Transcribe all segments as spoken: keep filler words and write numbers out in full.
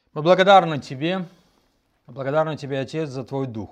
Мы благодарны Тебе, благодарны Тебе, Отец, за Твой Дух.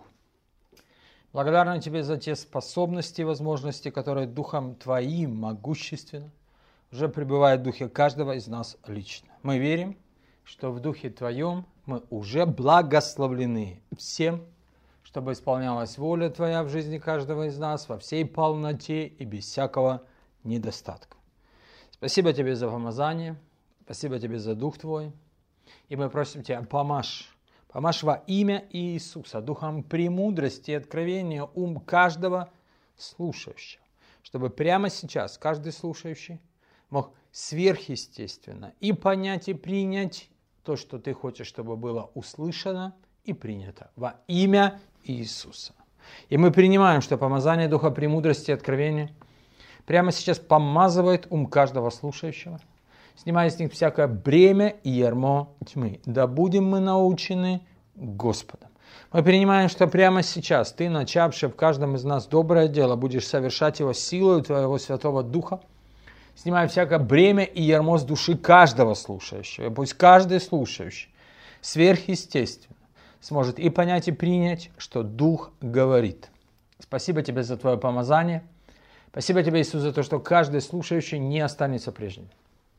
Благодарны Тебе за те способности и возможности, которые Духом Твоим могущественно уже пребывают в Духе каждого из нас лично. Мы верим, что в Духе Твоем мы уже благословлены всем, чтобы исполнялась воля Твоя в жизни каждого из нас во всей полноте и без всякого недостатка. Спасибо Тебе за помазание, спасибо Тебе за Дух Твой. И мы просим Тебя, помажь, помажь во имя Иисуса, духом премудрости и откровения ум каждого слушающего, чтобы прямо сейчас каждый слушающий мог сверхъестественно и понять, и принять то, что Ты хочешь, чтобы было услышано и принято во имя Иисуса. И мы принимаем, что помазание духа премудрости и откровения прямо сейчас помазывает ум каждого слушающего, снимая с них всякое бремя и ярмо тьмы. Да будем мы научены Господом. Мы принимаем, что прямо сейчас Ты, начавший в каждом из нас доброе дело, будешь совершать его силой Твоего Святого Духа, снимая всякое бремя и ярмо с души каждого слушающего. И пусть каждый слушающий сверхъестественно сможет и понять, и принять, что Дух говорит. Спасибо Тебе за Твое помазание. Спасибо Тебе, Иисус, за то, что каждый слушающий не останется прежним.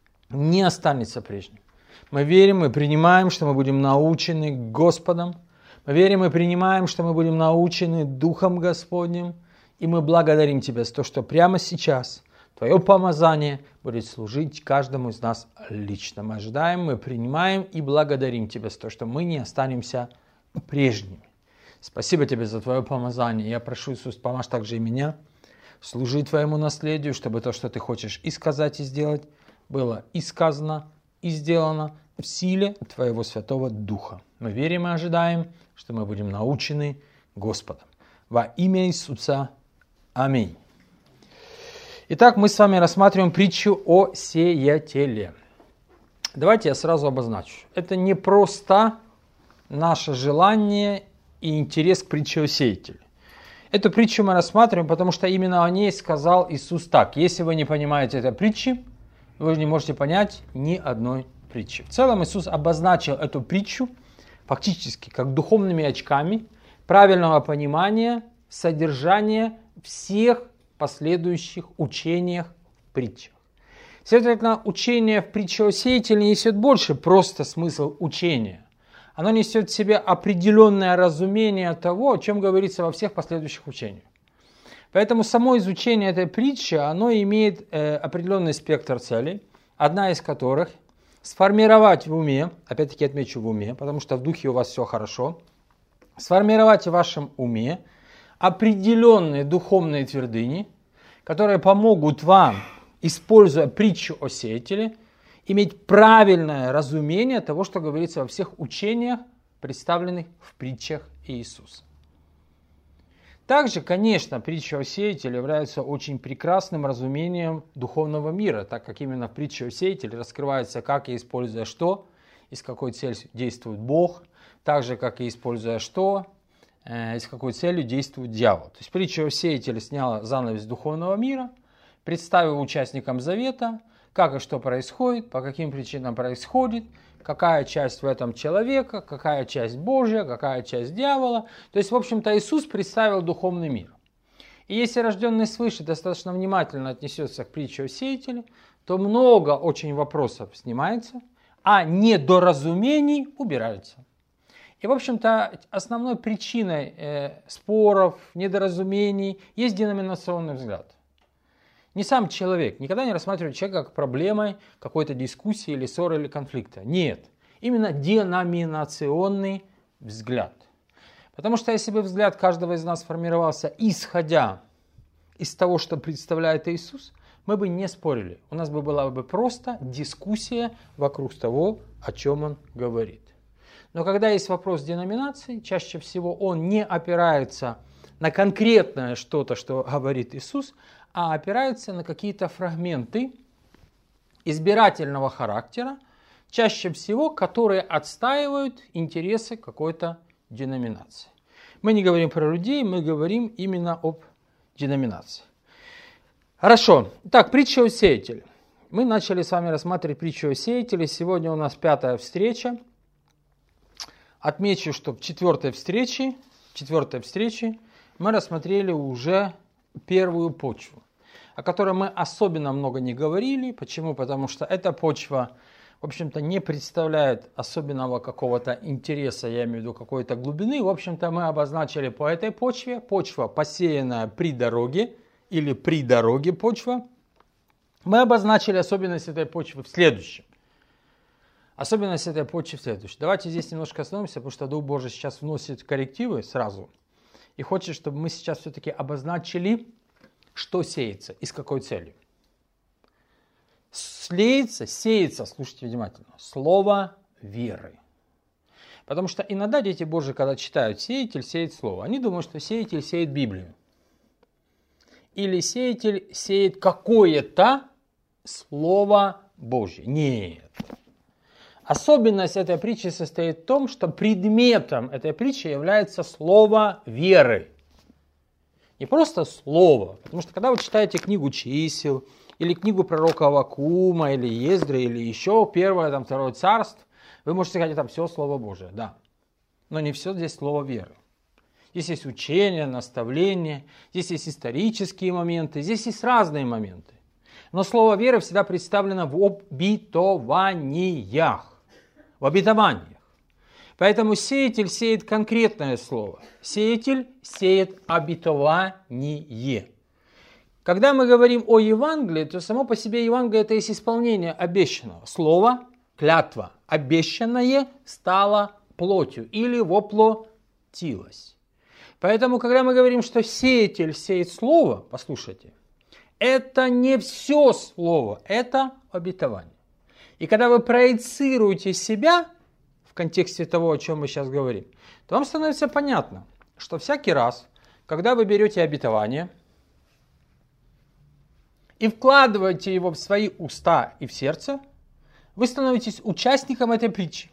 Не останется прежним. Мы верим и принимаем, что мы будем научены Господом. Мы верим и принимаем, что мы будем научены Духом Господним. И мы благодарим Тебя за то, что прямо сейчас Твое помазание будет служить каждому из нас лично. Мы ожидаем, мы принимаем и благодарим Тебя за то, что мы не останемся прежними. Спасибо Тебе за Твое помазание. Я прошу, Иисус, помажь также и меня служить Твоему наследию, чтобы то, что Ты хочешь и сказать, и сделать, было и сказано, и сделано в силе Твоего Святого Духа. Мы верим и ожидаем, что мы будем научены Господом. Во имя Иисуса. Аминь. Итак, мы с вами рассматриваем притчу о сеятеле. Давайте я сразу обозначу. Это не просто наше желание и интерес к притче о сеятеле. Эту притчу мы рассматриваем, потому что именно о ней сказал Иисус так. Если вы не понимаете этой притчи, вы не можете понять ни одной притчи. В целом Иисус обозначил эту притчу фактически как духовными очками правильного понимания содержания всех последующих учениях в притчах. Следовательно, учение в притче о сеятеле несет больше просто смысл учения. Оно несет в себе определенное разумение того, о чем говорится во всех последующих учениях. Поэтому само изучение этой притчи, оно имеет э, определенный спектр целей, одна из которых сформировать в уме, опять-таки отмечу в уме, потому что в духе у вас все хорошо, сформировать в вашем уме определенные духовные твердыни, которые помогут вам, используя притчу о сеятеле, иметь правильное разумение того, что говорится во всех учениях, представленных в притчах Иисуса. Также, конечно, притча о сеятеле является очень прекрасным разумением духовного мира, так как именно в притче о сеятеле раскрывается, как и используя что, и с какой целью действует Бог, так же, как и используя что, э, и с какой целью действует дьявол. То есть притча о сеятеле сняла занавес духовного мира, представив участникам завета, как и что происходит, по каким причинам происходит, какая часть в этом человека, какая часть Божья, какая часть дьявола. То есть, в общем-то, Иисус представил духовный мир. И если рожденный свыше достаточно внимательно отнесется к притче о сеятеле, то много очень вопросов снимается, а недоразумений убираются. И, в общем-то, основной причиной э, споров, недоразумений есть деноминационный взгляд. Не сам человек, никогда не рассматривает человека как проблемой какой-то дискуссии или ссоры или конфликта. Нет, именно деноминационный взгляд. Потому что если бы взгляд каждого из нас формировался исходя из того, что представляет Иисус, мы бы не спорили. У нас бы была бы просто дискуссия вокруг того, о чем Он говорит. Но когда есть вопрос деноминации, чаще всего он не опирается на конкретное что-то, что говорит Иисус, а опирается на какие-то фрагменты избирательного характера, чаще всего, которые отстаивают интересы какой-то деноминации. Мы не говорим про людей, мы говорим именно об деноминации. Хорошо. Так, притча о сеятеле. Мы начали с вами рассматривать притчу о сеятеле. Сегодня у нас пятая встреча. отмечу, что в четвертой встрече, четвертой встрече мы рассмотрели уже первую почву, о которой мы особенно много не говорили. Почему? Потому что эта почва, в общем-то, не представляет особенного какого-то интереса, я имею в виду какой-то глубины. В общем-то, мы обозначили по этой почве, почва, посеянная при дороге, или при дороге почва. Мы обозначили особенность этой почвы в следующем. Особенность этой почвы в следующем. Давайте здесь немножко остановимся, потому что Дух Божий сейчас вносит коррективы сразу. И хочет, чтобы мы сейчас все-таки обозначили, что сеется и с какой целью. Слеется, сеется, слушайте внимательно, слово веры. Потому что иногда дети Божьи, когда читают «сеятель сеет слово», они думают, что сеятель сеет Библию. Или сеятель сеет какое-то слово Божье. Нет. Особенность этой притчи состоит в том, что предметом этой притчи является слово веры. Не просто слово. Потому что когда вы читаете книгу чисел, или книгу пророка Аввакума, или Ездры, или еще первое, там, второе царство, вы можете сказать, там все Слово Божие, да. Но не все здесь слово веры. Здесь есть учение, наставление, здесь есть исторические моменты, здесь есть разные моменты. Но слово веры всегда представлено в обетованиях. В обетованиях. Поэтому сеятель сеет конкретное слово. Сеятель сеет обетование. Когда мы говорим о Евангелии, то само по себе Евангелие это есть исполнение обещанного. Слово, клятва, обещанное стало плотью или воплотилось. Поэтому, когда мы говорим, что сеятель сеет слово, послушайте, это не все слово, это обетование. И когда вы проецируете себя в контексте того, о чем мы сейчас говорим, то вам становится понятно, что всякий раз, когда вы берете обетование и вкладываете его в свои уста и в сердце, вы становитесь участником этой притчи.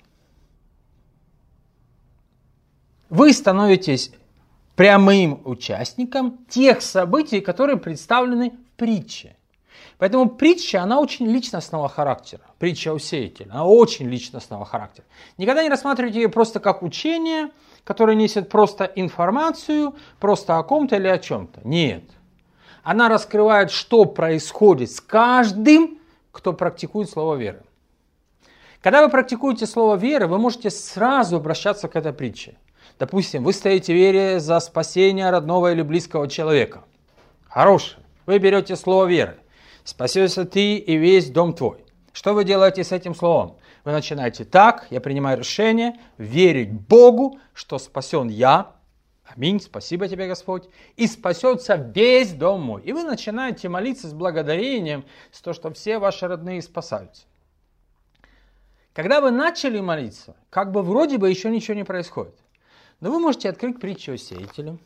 Вы становитесь прямым участником тех событий, которые представлены в притче. Поэтому притча, она очень личностного характера. Притча о сеятеле, она очень личностного характера. Никогда не рассматривайте ее просто как учение, которое несет просто информацию, просто о ком-то или о чем-то. Нет. Она раскрывает, что происходит с каждым, кто практикует слово веры. Когда вы практикуете слово веры, вы можете сразу обращаться к этой притче. Допустим, вы стоите в вере за спасение родного или близкого человека. Хорошее. Вы берете слово веры. Спасешься ты и весь дом твой. Что вы делаете с этим словом? Вы начинаете так, я принимаю решение верить Богу, что спасен я. Аминь, спасибо тебе, Господь. И спасется весь дом мой. И вы начинаете молиться с благодарением, с то, что все ваши родные спасаются. Когда вы начали молиться, как бы вроде бы еще ничего не происходит. Но вы можете открыть притчу о сеятеле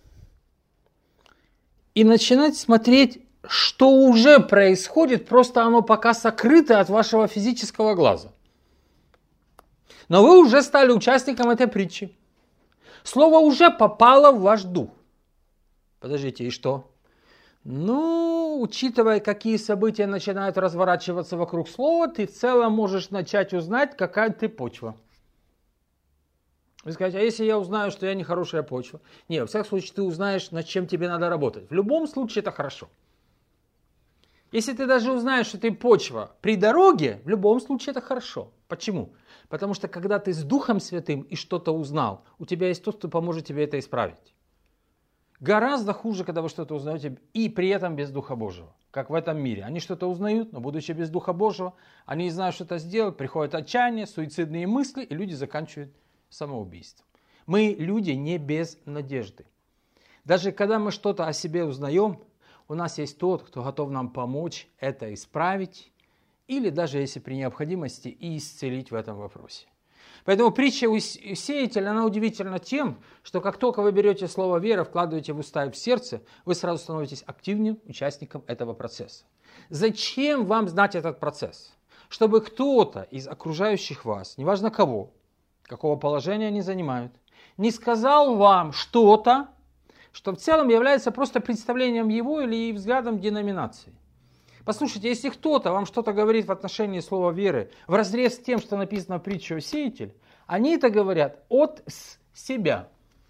и начинать смотреть, что уже происходит, просто оно пока сокрыто от вашего физического глаза. Но вы уже стали участником этой притчи. Слово уже попало в ваш дух. Подождите, и что? Ну, учитывая, какие события начинают разворачиваться вокруг слова, ты в целом можешь начать узнать, какая ты почва. Вы скажете, а если я узнаю, что я не хорошая почва? Нет, во всяком случае, ты узнаешь, над чем тебе надо работать. В любом случае, это хорошо. Если ты даже узнаешь, что ты почва при дороге, в любом случае, это хорошо. Почему? Потому что, когда ты с Духом Святым и что-то узнал, у тебя есть тот, кто поможет тебе это исправить. Гораздо хуже, когда вы что-то узнаете, и при этом без Духа Божьего, как в этом мире. Они что-то узнают, но будучи без Духа Божьего, они не знают, что это сделать, приходит отчаяние, суицидные мысли, и люди заканчивают самоубийством. Мы люди не без надежды. Даже когда мы что-то о себе узнаем, у нас есть тот, кто готов нам помочь это исправить, или даже если при необходимости и исцелить в этом вопросе. Поэтому притча у сеятеля, она удивительна тем, что как только вы берете слово «вера», вкладываете в уста и в сердце, вы сразу становитесь активным участником этого процесса. Зачем вам знать этот процесс? Чтобы кто-то из окружающих вас, неважно кого, какого положения они занимают, не сказал вам что-то, что в целом является просто представлением его или взглядом деноминации. Послушайте, если кто-то вам что-то говорит в отношении слова веры, вразрез с тем, что написано в притче о сеятеле, Они это говорят от себя.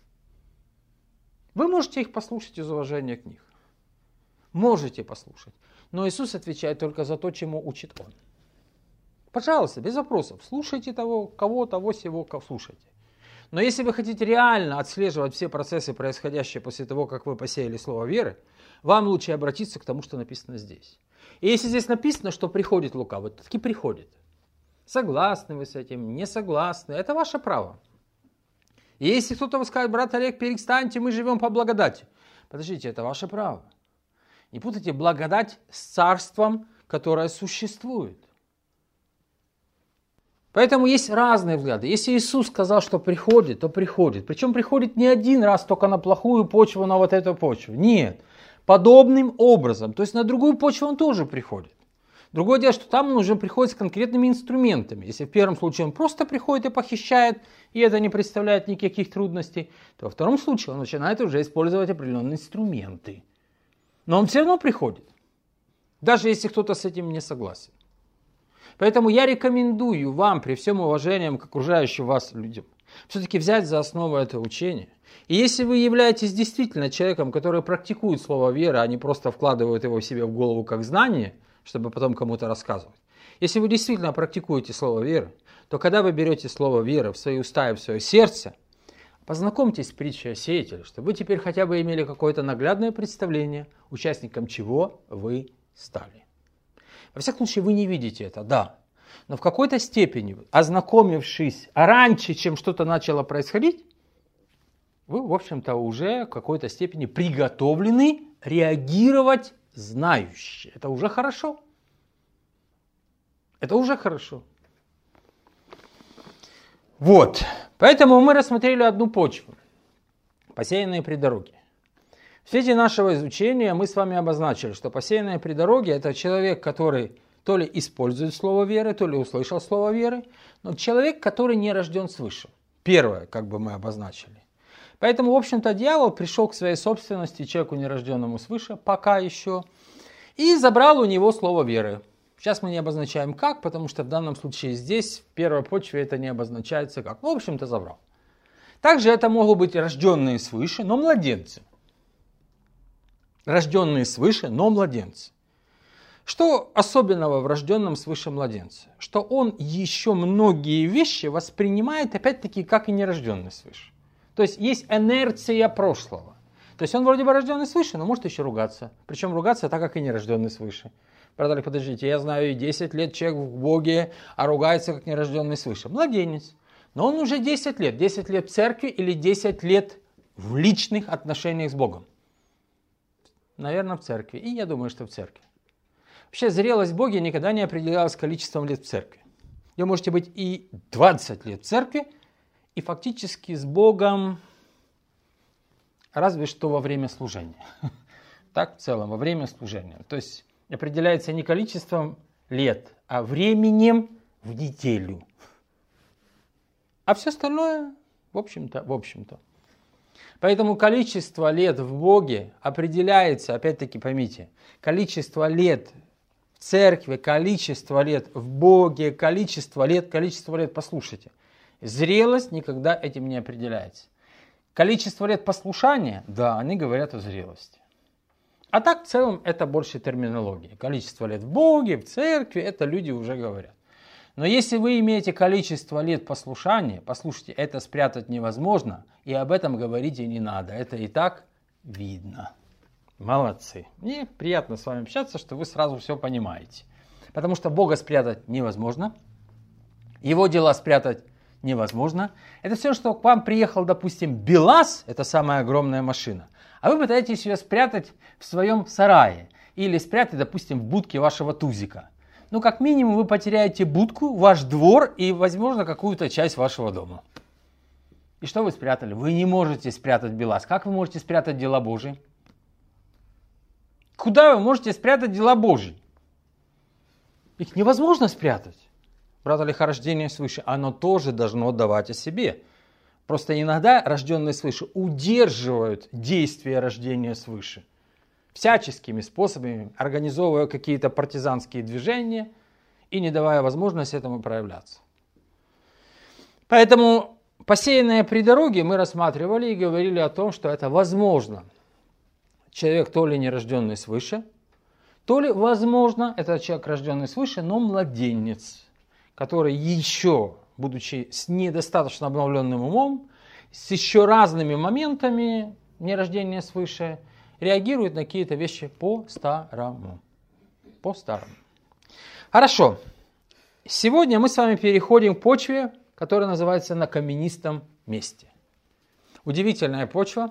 Вы можете их послушать из уважения к них. Можете послушать. Но Иисус отвечает только за то, чему учит Он. Пожалуйста, без вопросов. Слушайте того, кого, того, сего, кого слушайте. Но если вы хотите реально отслеживать все процессы, происходящие после того, как вы посеяли слово веры, вам лучше обратиться к тому, что написано здесь. И если здесь написано, что приходит лукавый, то таки приходит. Согласны вы с этим, не согласны, это ваше право. И если кто-то вы скажет: брат Олег, перестаньте, мы живем по благодати. Подождите, это ваше право. Не путайте благодать с царством, которое существует. Поэтому есть разные взгляды. Если Иисус сказал, что приходит, то приходит. Причем приходит не один раз только на плохую почву, на вот эту почву. Нет. Подобным образом. То есть на другую почву он тоже приходит. Другое дело, что там он уже приходит с конкретными инструментами. Если в первом случае он просто приходит и похищает, и это не представляет никаких трудностей, то во втором случае он начинает уже использовать определенные инструменты. Но он все равно приходит. Даже если кто-то с этим не согласен. Поэтому я рекомендую вам, при всем уважении к окружающим вас людям, все-таки взять за основу это учение. И если вы являетесь действительно человеком, который практикует слово веры, а не просто вкладывает его себе в голову как знание, чтобы потом кому-то рассказывать. Если вы действительно практикуете слово веры, то когда вы берете слово веры в свои уста и в свое сердце, познакомьтесь с притчей о сеятеле, чтобы вы теперь хотя бы имели какое-то наглядное представление, участником чего вы стали. Во всяком случае, вы не видите это, да. Но в какой-то степени, ознакомившись раньше, чем что-то начало происходить, вы, в общем-то, уже в какой-то степени приготовлены реагировать знающие. Это уже хорошо. Это уже хорошо. Вот. Поэтому мы рассмотрели одну почву. Посеянные при дороге. В свете нашего изучения мы с вами обозначили, что посеянные при дороге — это человек, который то ли использует слово веры, то ли услышал слово веры, но человек, который не рожден свыше. Первое, как бы мы обозначили. Поэтому, в общем-то, дьявол пришел к своей собственности, человеку, нерожденному свыше, пока еще, и забрал у него слово веры. Сейчас мы не обозначаем как, потому что в данном случае здесь, в первой почве, это не обозначается как. Ну, в общем-то, забрал. Также это могут быть рожденные свыше, но младенцы. Рожденные свыше, но младенцы. Что особенного в рожденном свыше младенце? Что он еще многие вещи воспринимает, опять-таки, как и нерожденный свыше. То есть есть инерция прошлого. То есть он вроде бы рожденный свыше, но может еще ругаться. Причем ругаться так, как и нерожденный свыше. Правда, подождите, я знаю, десять лет человек в Боге, а ругается, как нерожденный свыше. Младенец. Но он уже десять лет. десять лет в церкви или десять лет в личных отношениях с Богом. Наверное, в церкви. И я думаю, что в церкви. Вообще, зрелость в Боге никогда не определялась количеством лет в церкви. Вы можете быть и двадцать лет в церкви, и фактически с Богом разве что во время служения. Так в целом, во время служения. То есть определяется не количеством лет, а временем в неделю. А все остальное, в общем-то, в общем-то. Поэтому количество лет в Боге определяется, опять-таки поймите, количество лет в церкви, количество лет в Боге, количество лет, количество лет, послушайте. Зрелость никогда этим не определяется. Количество лет послушания, да, они говорят о зрелости. А так в целом это больше терминология. Количество лет в Боге, в церкви, это люди уже говорят. Но если вы имеете количество лет послушания, послушайте, это спрятать невозможно, и об этом говорить и не надо. Это и так видно. Молодцы. Мне приятно с вами общаться, что вы сразу все понимаете. Потому что Бога спрятать невозможно, Его дела спрятать невозможно. Это все, что к вам приехал, допустим, БелАЗ, это самая огромная машина, а вы пытаетесь ее спрятать в своем сарае или спрятать, допустим, в будке вашего тузика. Ну, как минимум, вы потеряете будку, ваш двор и, возможно, какую-то часть вашего дома. И что вы спрятали? Вы не можете спрятать БелАЗ. Как вы можете спрятать дела Божьи? Куда вы можете спрятать дела Божьи? Их невозможно спрятать. Правда ли, рождение свыше, оно тоже должно давать о себе. Просто иногда рожденные свыше удерживают действие рождения свыше. Всяческими способами, организовывая какие-то партизанские движения и не давая возможности этому проявляться. Поэтому посеянное при дороге мы рассматривали и говорили о том, что это возможно. Человек то ли не рожденный свыше, то ли, возможно, это человек, рожденный свыше, но младенец, который еще, будучи с недостаточно обновленным умом, с еще разными моментами нерождения свыше, реагирует на какие-то вещи по-старому. По-старому. Хорошо. Сегодня мы с вами переходим к почве, которая называется на каменистом месте. Удивительная почва.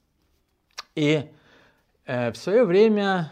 И э, в свое время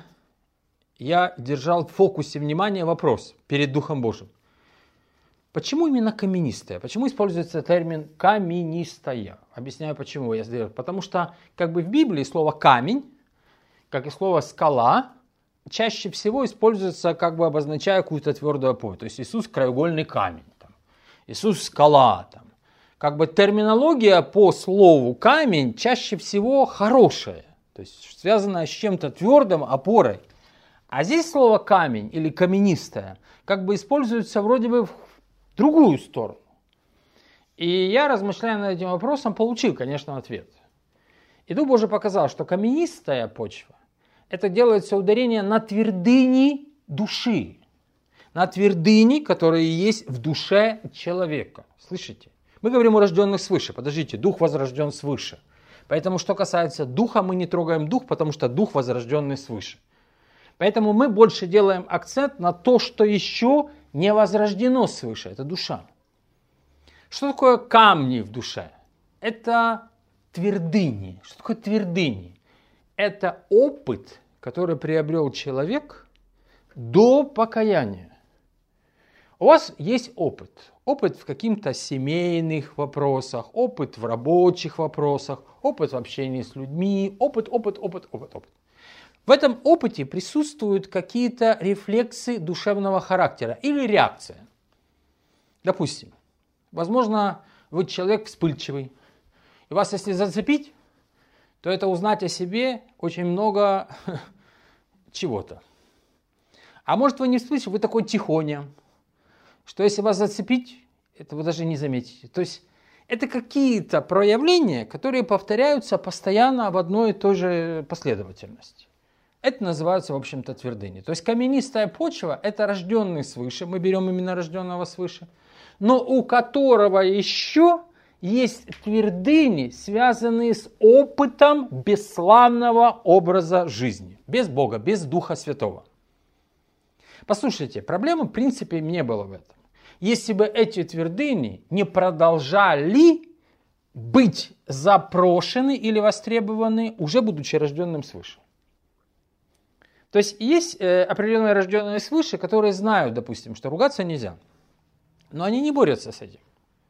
я держал в фокусе внимания вопрос перед Духом Божьим. Почему именно каменистая? Почему используется термин каменистая? Объясняю почему. Я сделаю. Потому что как бы в Библии слово камень, как и слово скала, чаще всего используется, как бы обозначая какую-то твердую опору. То есть Иисус краеугольный камень, там. Иисус скала. Там. Как бы терминология по слову камень чаще всего хорошая, то есть связанная с чем-то твердым, опорой. А здесь слово камень или каменистая как бы используется вроде бы в другую сторону. И я, размышляя над этим вопросом, получил, конечно, ответ. И Дух Божий показал, что каменистая почва, это делается ударение на твердыни души. На твердыни, которые есть в душе человека. Слышите? Мы говорим о рожденных свыше. Подождите, дух возрожден свыше. Поэтому, что касается духа, мы не трогаем дух, потому что дух возрожденный свыше. Поэтому мы больше делаем акцент на то, что еще не возрождено свыше. Это душа. Что такое камни в душе? Это твердыни. Что такое твердыни? Это опыт, который приобрел человек до покаяния. У вас есть опыт. Опыт в каких-то семейных вопросах, опыт в рабочих вопросах, опыт в общении с людьми, опыт, опыт, опыт, опыт, опыт. В этом опыте присутствуют какие-то рефлексы душевного характера или реакция. Допустим, возможно, вы человек вспыльчивый, и вас если зацепить, то это узнать о себе очень много чего-то. А может вы не вспыльчивый, вы такой тихоня, что если вас зацепить, это вы даже не заметите. То есть это какие-то проявления, которые повторяются постоянно в одной и той же последовательности. Это называется, в общем-то, твердыни. То есть каменистая почва – это рожденный свыше, мы берем именно рожденного свыше, но у которого еще есть твердыни, связанные с опытом бесславного образа жизни. Без Бога, без Духа Святого. Послушайте, проблемы в принципе не было в этом. Если бы эти твердыни не продолжали быть запрошены или востребованы, уже будучи рожденным свыше. То есть есть э, определенные рожденные свыше, которые знают, допустим, что ругаться нельзя. Но они не борются с этим.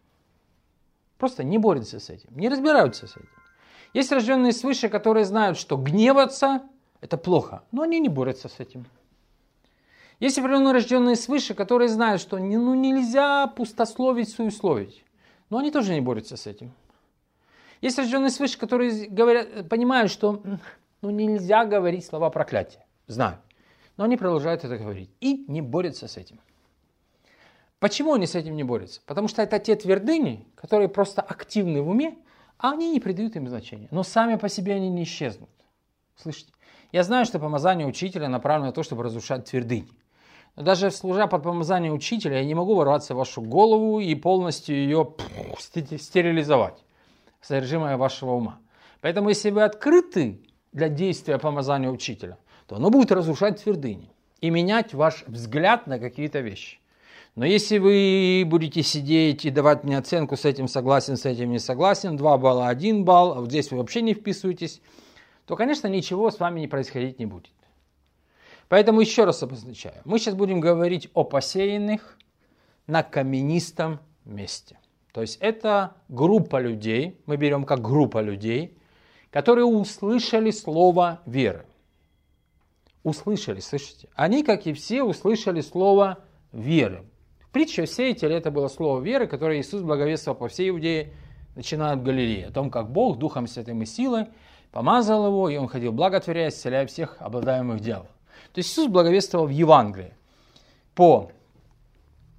Просто не борются с этим, не разбираются с этим. Есть рожденные свыше, которые знают, что гневаться – это плохо, но они не борются с этим. Есть определенные рожденные свыше, которые знают, что ну, нельзя пустословить, суесловить, но они тоже не борются с этим. Есть рожденные свыше, которые говорят, понимают, что ну, нельзя говорить слова проклятия. Знаю. Но они продолжают это говорить и не борются с этим. Почему они с этим не борются? Потому что это те твердыни, которые просто активны в уме, а они не придают им значения. Но сами по себе они не исчезнут. Слышите? Я знаю, что помазание учителя направлено на то, чтобы разрушать твердыни. Но даже служа под помазанием учителя, я не могу ворваться в вашу голову и полностью ее пфф, стерилизовать, содержимое вашего ума. Поэтому если вы открыты для действия помазания учителя, то оно будет разрушать твердыни и менять ваш взгляд на какие-то вещи. Но если вы будете сидеть и давать мне оценку, с этим согласен, с этим не согласен, два балла, один балл, а вот здесь вы вообще не вписываетесь, то, конечно, ничего с вами не происходить не будет. Поэтому еще раз обозначаю. Мы сейчас будем говорить о посеянных на каменистом месте. То есть это группа людей, мы берем как группа людей, которые услышали слово веры. Услышали, слышите? Они, как и все, услышали слово веры. Притча о сеятеле – это было слово веры, которое Иисус благовествовал по всей Иудее, начиная от Галилеи. О том, как Бог Духом Святым и силой помазал его, и он ходил благотворяя, исцеляя всех обладаемых дьяволом. То есть Иисус благовествовал в Евангелии по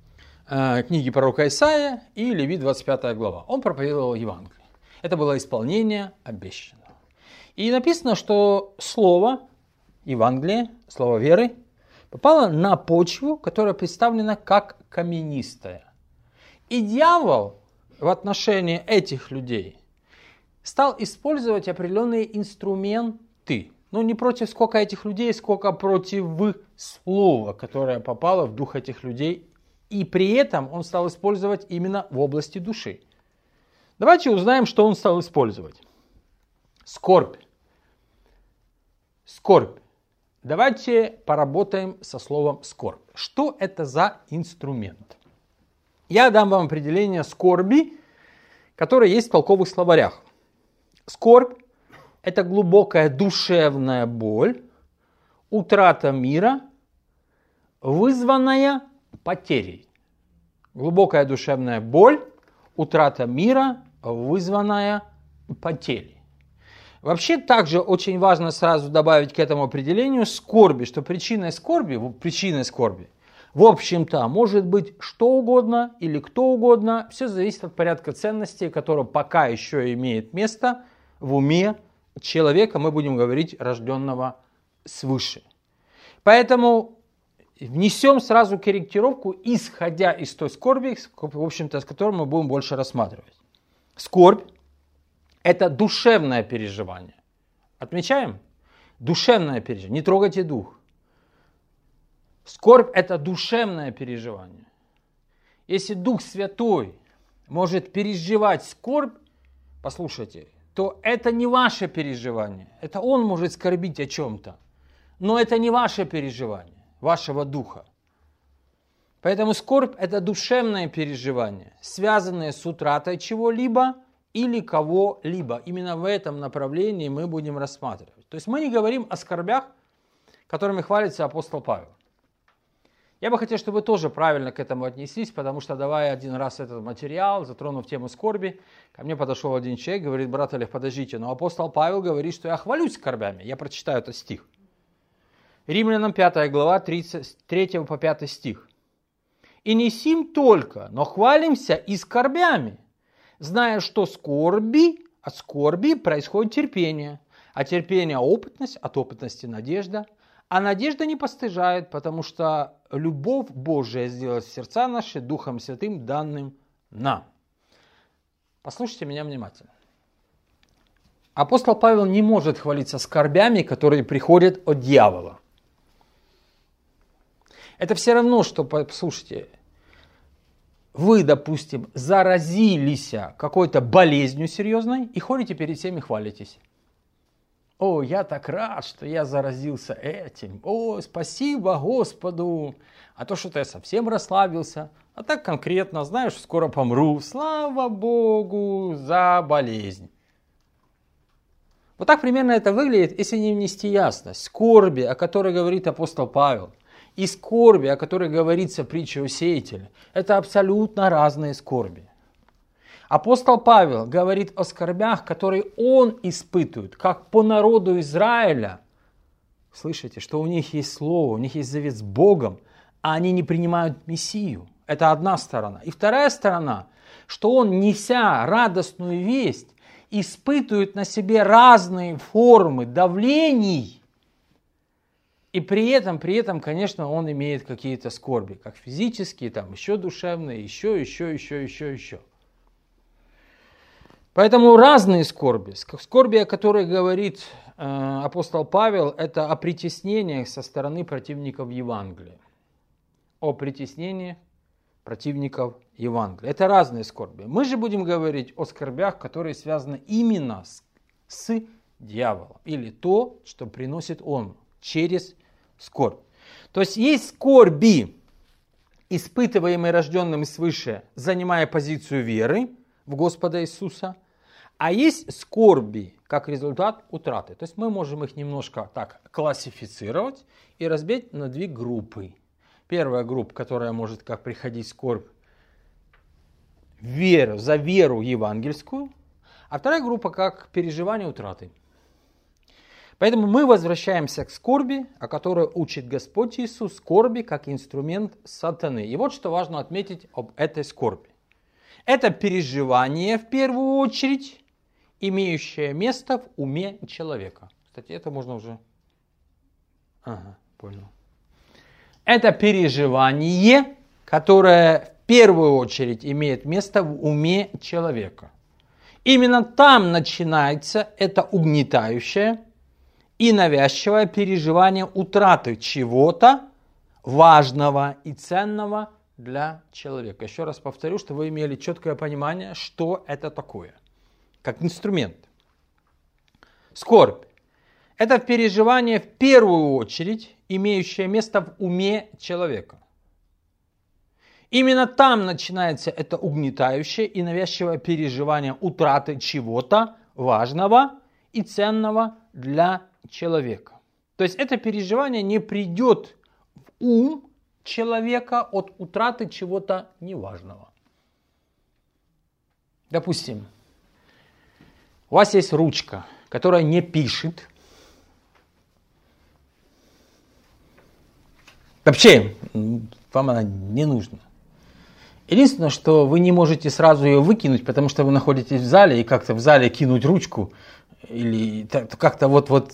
э, книги пророка Исаия и Левит двадцать пятая глава. Он проповедовал Евангелие. Это было исполнение обещанного. И написано, что слово Евангелие, слово веры, попало на почву, которая представлена как каменистая. И дьявол в отношении этих людей стал использовать определенные инструменты. Ну, не против сколько этих людей, сколько против слова, которое попало в дух этих людей. И при этом он стал использовать именно в области души. Давайте узнаем, что он стал использовать. Скорбь. Скорбь. Давайте поработаем со словом скорбь. Что это за инструмент? Я дам вам определение скорби, которое есть в толковых словарях. Скорбь – это глубокая душевная боль, утрата мира, вызванная потерей. Глубокая душевная боль, утрата мира, вызванная потерей. Вообще также очень важно сразу добавить к этому определению скорби, что причиной скорби, причиной скорби, в общем-то, может быть что угодно или кто угодно, все зависит от порядка ценностей, который пока еще имеет место в уме человека, мы будем говорить, рожденного свыше. Поэтому внесем сразу корректировку, исходя из той скорби, в общем-то, с которой мы будем больше рассматривать. Скорбь – это душевное переживание. Отмечаем? Душевное переживание. Не трогайте дух. Скорбь – это душевное переживание. Если Дух Святой может переживать скорбь, послушайте, то это не ваше переживание. Это Он может скорбить о чем-то. Но это не ваше переживание, вашего духа. Поэтому скорбь – это душевное переживание, связанное с утратой чего-либо или кого-либо. Именно в этом направлении мы будем рассматривать. То есть мы не говорим о скорбях, которыми хвалится апостол Павел. Я бы хотел, чтобы вы тоже правильно к этому отнеслись, потому что, давая один раз этот материал, затронув тему скорби, ко мне подошел один человек, говорит: брат Олег, подождите, но апостол Павел говорит, что я хвалюсь скорбями. Я прочитаю этот стих. Римлянам пятая глава, тридцать три по пятый стих. «И не сим только, но хвалимся и скорбями, зная, что скорби, от скорби происходит терпение, а терпение – опытность, от опытности – надежда, а надежда не постыжает, потому что любовь Божия сделалась в сердца наши Духом Святым, данным нам». Послушайте меня внимательно. Апостол Павел не может хвалиться скорбями, которые приходят от дьявола. Это все равно, что, послушайте, вы, допустим, заразились какой-то болезнью серьезной и ходите перед всеми хвалитесь. О, я так рад, что я заразился этим. О, спасибо Господу. А то что-то я совсем расслабился. А так конкретно, знаешь, скоро помру. Слава Богу за болезнь. Вот так примерно это выглядит, если не внести ясность. Скорби, о которой говорит апостол Павел, и скорби, о которой говорится в притче о сеятеле, это абсолютно разные скорби. Апостол Павел говорит о скорбях, которые он испытывает, как по народу Израиля. Слышите, что у них есть слово, у них есть завет с Богом, а они не принимают Мессию. Это одна сторона. И вторая сторона, что он, неся радостную весть, испытывает на себе разные формы давлений. И при этом, при этом, конечно, он имеет какие-то скорби, как физические, там еще душевные, еще, еще, еще, еще, еще. Поэтому разные скорби. Скорби, о которой говорит э, апостол Павел, это о притеснениях со стороны противников Евангелия. О притеснении противников Евангелия. Это разные скорби. Мы же будем говорить о скорбях, которые связаны именно с, с дьяволом. Или то, что приносит он через скорбь. То есть есть скорби, испытываемые рожденным свыше, занимая позицию веры в Господа Иисуса, а есть скорби как результат утраты. То есть мы можем их немножко так классифицировать и разбить на две группы. Первая группа, которая может как приходить скорбь веру, за веру евангельскую, а вторая группа как переживание утраты. Поэтому мы возвращаемся к скорби, о которой учит Господь Иисус, скорби как инструмент сатаны. И вот что важно отметить об этой скорби. Это переживание, в первую очередь, имеющее место в уме человека. Кстати, это можно уже... Ага, понял. Это переживание, которое в первую очередь имеет место в уме человека. Именно там начинается это угнетающее и навязчивое переживание утраты чего-то важного и ценного для человека. Еще раз повторю, что вы имели четкое понимание, что это такое, как инструмент. Скорбь – это переживание в первую очередь, имеющее место в уме человека. Именно там начинается это угнетающее и навязчивое переживание утраты чего-то важного и ценного для человека. То есть это переживание не придет в ум человека от утраты чего-то неважного. Допустим, у вас есть ручка, которая не пишет. Вообще, вам она не нужна. Единственное, что вы не можете сразу ее выкинуть, потому что вы находитесь в зале, и как-то в зале кинуть ручку, или как-то вот-вот.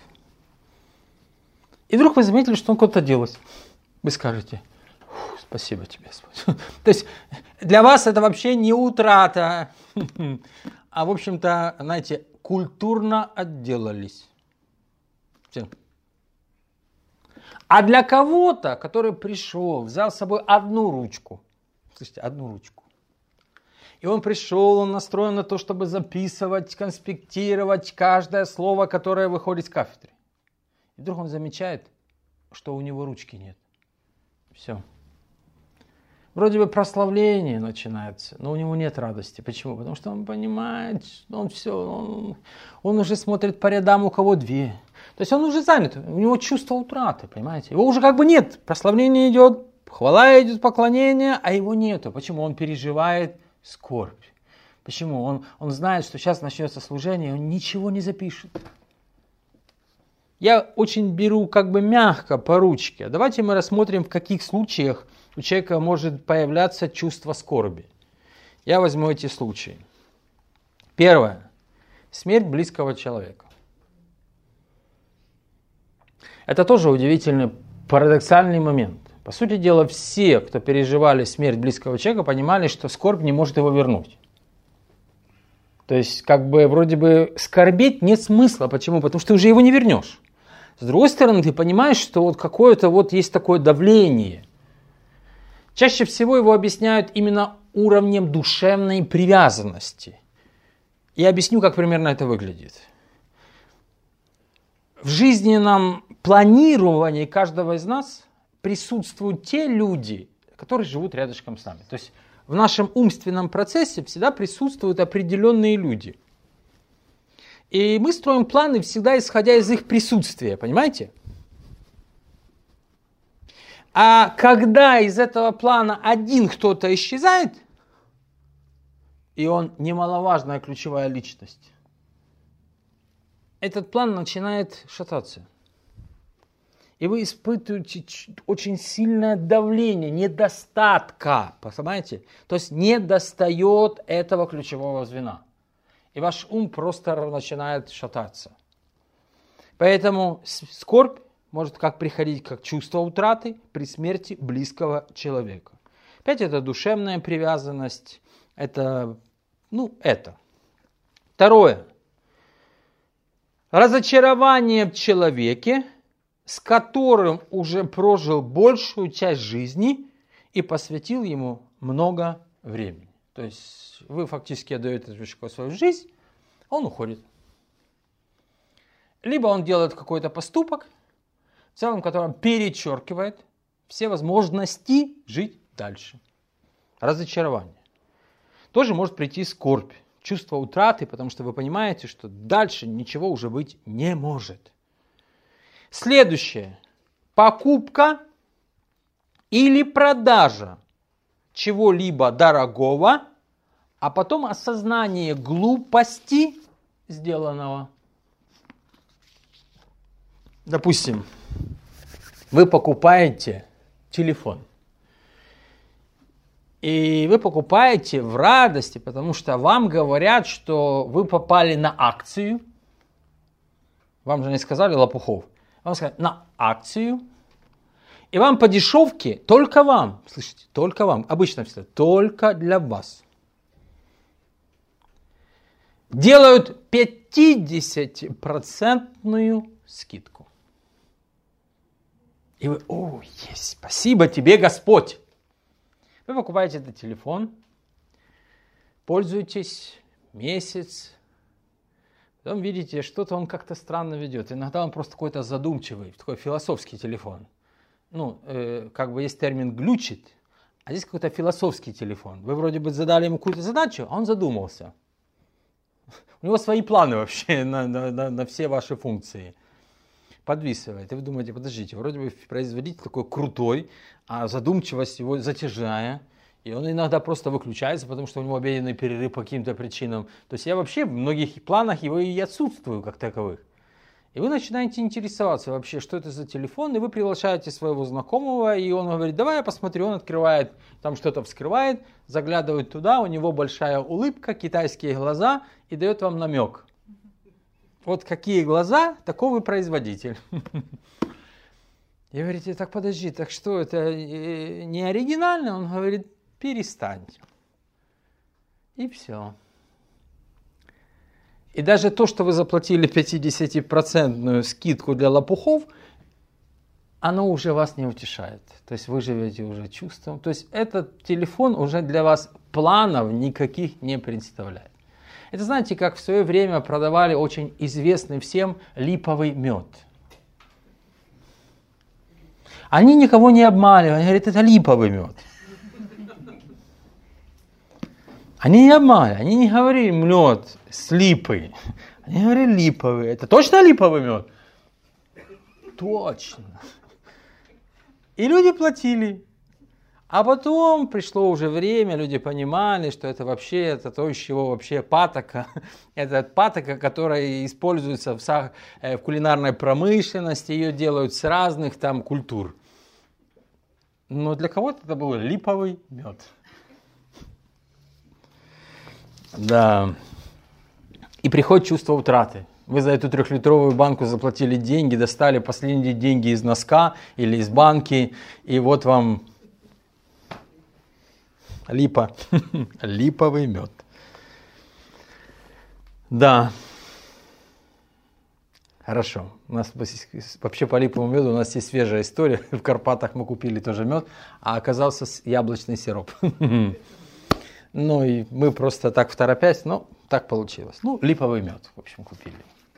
И вдруг вы заметили, что он куда-то делось. Вы скажете: спасибо тебе, Господь. То есть для вас это вообще не утрата, а в общем-то, знаете, культурно отделались. Все. А для кого-то, который пришел, взял с собой одну ручку, слушайте, одну ручку, и он пришел, он настроен на то, чтобы записывать, конспектировать каждое слово, которое выходит с кафедры. И вдруг он замечает, что у него ручки нет. Все. Вроде бы прославление начинается, но у него нет радости. Почему? Потому что он понимает, он все, он, он уже смотрит по рядам, у кого две. То есть он уже занят, у него чувство утраты, понимаете? Его уже как бы нет, прославление идет, хвала идет, поклонение, а его нету. Почему? Он переживает скорбь. Почему? Он, он знает, что сейчас начнется служение, он ничего не запишет. Я очень беру как бы мягко по ручке. Давайте мы рассмотрим, в каких случаях у человека может появляться чувство скорби. Я возьму эти случаи. Первое. Смерть близкого человека. Это тоже удивительный, парадоксальный момент. По сути дела, все, кто переживали смерть близкого человека, понимали, что скорбь не может его вернуть. То есть, как бы, вроде бы, скорбеть нет смысла. Почему? Потому что ты уже его не вернешь. С другой стороны, ты понимаешь, что вот какое-то вот есть такое давление. Чаще всего его объясняют именно уровнем душевной привязанности. Я объясню, как примерно это выглядит. В жизненном планировании каждого из нас присутствуют те люди, которые живут рядышком с нами. То есть в нашем умственном процессе всегда присутствуют определенные люди. И мы строим планы всегда исходя из их присутствия, понимаете? А когда из этого плана один кто-то исчезает, и он немаловажная ключевая личность, этот план начинает шататься. И вы испытываете очень сильное давление, недостатка, понимаете? То есть не достает этого ключевого звена. И ваш ум просто начинает шататься. Поэтому скорбь может как приходить как чувство утраты при смерти близкого человека. Опять это душевная привязанность, это, ну, это. Второе. Разочарование в человеке, с которым уже прожил большую часть жизни и посвятил ему много времени. То есть вы фактически отдаете человеку свою жизнь, а он уходит. Либо он делает какой-то поступок, в целом которым перечеркивает все возможности жить дальше. Разочарование. Тоже может прийти скорбь, чувство утраты, потому что вы понимаете, что дальше ничего уже быть не может. Следующее. Покупка или продажа чего-либо дорогого, а потом осознание глупости сделанного. допустим, вы покупаете телефон. И вы покупаете в радости, потому что вам говорят, что вы попали на акцию. Вам же не сказали, Лопухов. Вам сказали, на акцию. И вам по дешевке, только вам, слышите, только вам, обычно всегда, только для вас. Делают пятидесятипроцентную скидку. И вы, о, есть, спасибо тебе, Господь. Вы покупаете этот телефон, пользуетесь месяц, потом видите, что-то он как-то странно ведет. Иногда он просто какой-то задумчивый, такой философский телефон. Ну, э, как бы есть термин «глючит», а здесь какой-то философский телефон. Вы вроде бы задали ему какую-то задачу, а он задумался. У него свои планы вообще на, на, на, на все ваши функции. Подвисывает. И вы думаете, подождите, вроде бы производитель такой крутой, а задумчивость его затяжная. И он иногда просто выключается, потому что у него обеденный перерыв по каким-то причинам. То есть я вообще в многих планах его и отсутствую как таковых. И вы начинаете интересоваться вообще, что это за телефон, и вы приглашаете своего знакомого, и он говорит, давай я посмотрю, он открывает, там что-то вскрывает, заглядывает туда, у него большая улыбка, китайские глаза, и дает вам намек. Вот какие глаза, такой производитель. И вы говорите, так подожди, так что, это не оригинально? Он говорит, перестаньте. И все. И даже то, что вы заплатили пятидесятипроцентную скидку для лопухов, оно уже вас не утешает. То есть вы живете уже чувством. То есть этот телефон уже для вас планов никаких не представляет. Это знаете, как в свое время продавали очень известный всем липовый мед. Они никого не обманывали, они говорят, это липовый мед. Они не обманывали, они не говорили мед с липой. Они говорили липовый. Это точно липовый мед? Точно. И люди платили. А потом пришло уже время, люди понимали, что это вообще, это то, из чего вообще патока. Это патока, которая используется в, сах, в кулинарной промышленности, ее делают с разных там культур. Но для кого-то это был липовый мед. Да. И приходит чувство утраты. Вы за эту трехлитровую банку заплатили деньги, достали последние деньги из носка или из банки, и вот вам липа, липовый мед. Да. Хорошо. У нас вообще по липовому меду у нас есть свежая история. В Карпатах мы купили тоже мед, а оказался яблочный сироп. Ну и мы просто так второпясь, ну так получилось. Ну, липовый мед, в общем, купили.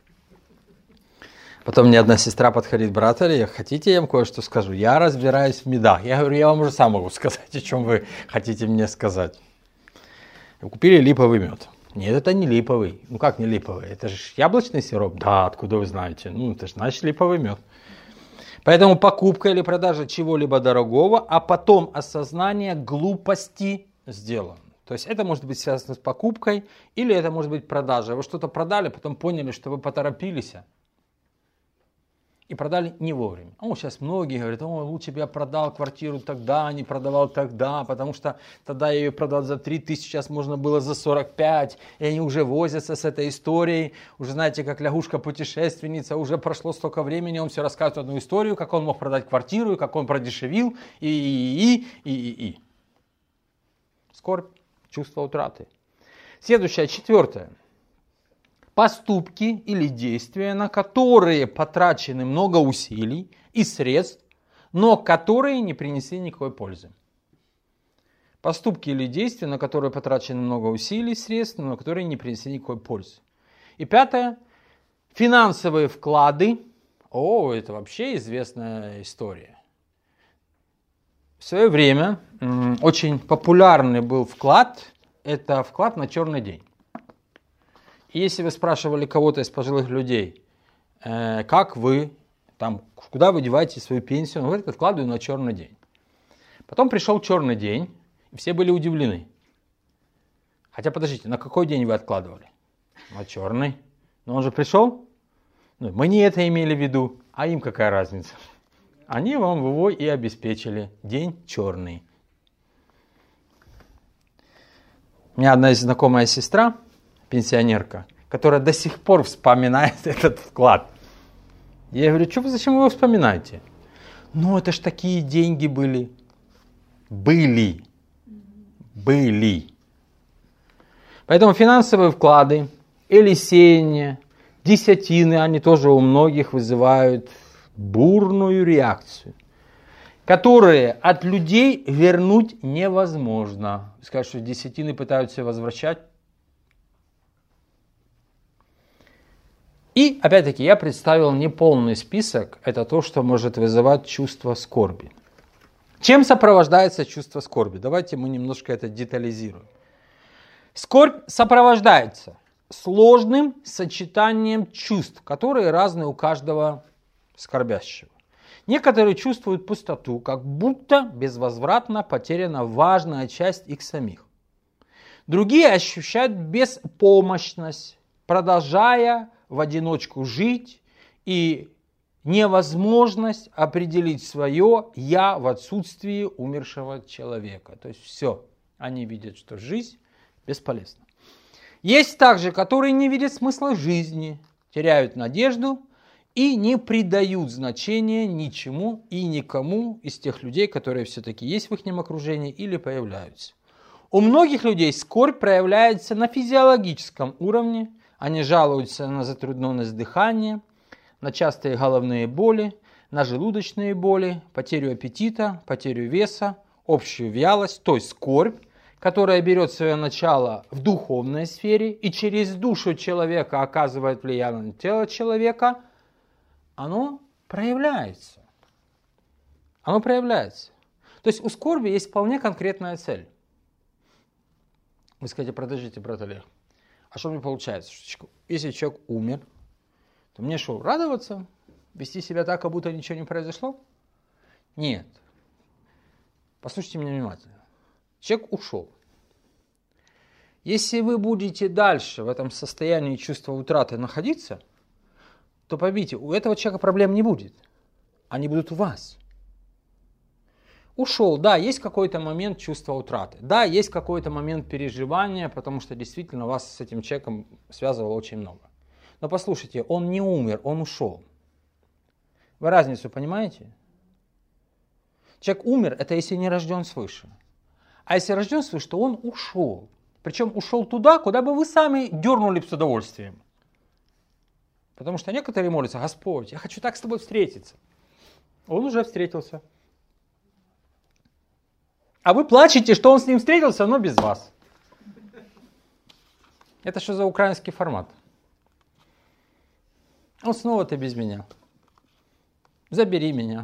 Потом мне одна сестра подходит, брат Илья, хотите, я вам кое-что скажу? Я разбираюсь в медах. Я говорю, я вам уже сам могу сказать, о чем вы хотите мне сказать. Купили липовый мед. Нет, это не липовый. Ну как не липовый? Это же яблочный сироп. Да, откуда вы знаете? Ну, это же значит липовый мед. Поэтому покупка или продажа чего-либо дорогого, а потом осознание глупости сделано. То есть это может быть связано с покупкой, или это может быть продажей. Вы что-то продали, потом поняли, что вы поторопились и продали не вовремя. О, сейчас многие говорят, о, лучше бы я продал квартиру тогда, а не продавал тогда, потому что тогда я ее продал за три тысячи, сейчас можно было за сорок пять, и они уже возятся с этой историей. Уже знаете, как лягушка-путешественница, уже прошло столько времени, он все рассказывает одну историю, как он мог продать квартиру, как он продешевил, и, и, и, и, и. Скорбь. Чувство утраты. Следующее, четвертое. Поступки или действия, на которые потрачены много усилий и средств, но которые не принесли никакой пользы. Поступки или действия, на которые потрачены много усилий и средств, но которые не принесли никакой пользы. И пятое. Финансовые вклады. О, это вообще известная история. В свое время очень популярный был вклад, это вклад на черный день. И если вы спрашивали кого-то из пожилых людей, э, как вы, там, куда вы деваете свою пенсию, он говорит, откладываю на черный день. Потом пришел черный день, и все были удивлены. Хотя, подождите, на какой день вы откладывали? На черный. Но он же пришел. Ну, мы не это имели в виду. А им какая разница? Они вам его и обеспечили. День черный. У меня одна знакомая сестра, пенсионерка, которая до сих пор вспоминает этот вклад. Я говорю, что вы, зачем вы его вспоминаете? Ну, это ж такие деньги были. Были. Были. Поэтому финансовые вклады или сеяние, десятины, они тоже у многих вызывают бурную реакцию, которые от людей вернуть невозможно. Сказать, что десятины пытаются возвращать. И, опять-таки, я представил неполный список. Это то, что может вызывать чувство скорби. Чем сопровождается чувство скорби? Давайте мы немножко это детализируем. Скорбь сопровождается сложным сочетанием чувств, которые разные у каждого скорбящего. Некоторые чувствуют пустоту, как будто безвозвратно потеряна важная часть их самих. Другие ощущают беспомощность, продолжая в одиночку жить, и невозможность определить свое «я» в отсутствии умершего человека. То есть все, они видят, что жизнь бесполезна. Есть также, которые не видят смысла жизни, теряют надежду и не придают значения ничему и никому из тех людей, которые все-таки есть в их окружении или появляются. У многих людей скорбь проявляется на физиологическом уровне. Они жалуются на затрудненность дыхания, на частые головные боли, на желудочные боли, потерю аппетита, потерю веса, общую вялость, то есть скорбь, которая берет свое начало в духовной сфере и через душу человека оказывает влияние на тело человека, оно проявляется. Оно проявляется. То есть у скорби есть вполне конкретная цель. Вы скажете, подождите, брат Олег, а что мне получается? Если человек умер, то мне что, радоваться? Вести себя так, как будто ничего не произошло? Нет. Послушайте меня внимательно. Человек ушел. Если вы будете дальше в этом состоянии чувства утраты находиться, то поймите, у этого человека проблем не будет. Они будут у вас. Ушел, да, есть какой-то момент чувства утраты. Да, есть какой-то момент переживания, потому что действительно вас с этим человеком связывало очень много. Но послушайте, он не умер, он ушел. Вы разницу понимаете? Человек умер, это если не рожден свыше. А если рожден свыше, то он ушел. Причем ушел туда, куда бы вы сами дернули с удовольствием. Потому что некоторые молятся: Господь, я хочу так с тобой встретиться. Он уже встретился. А вы плачете, что он с ним встретился, но без вас. Это что за украинский формат? Он снова ты без меня. Забери меня.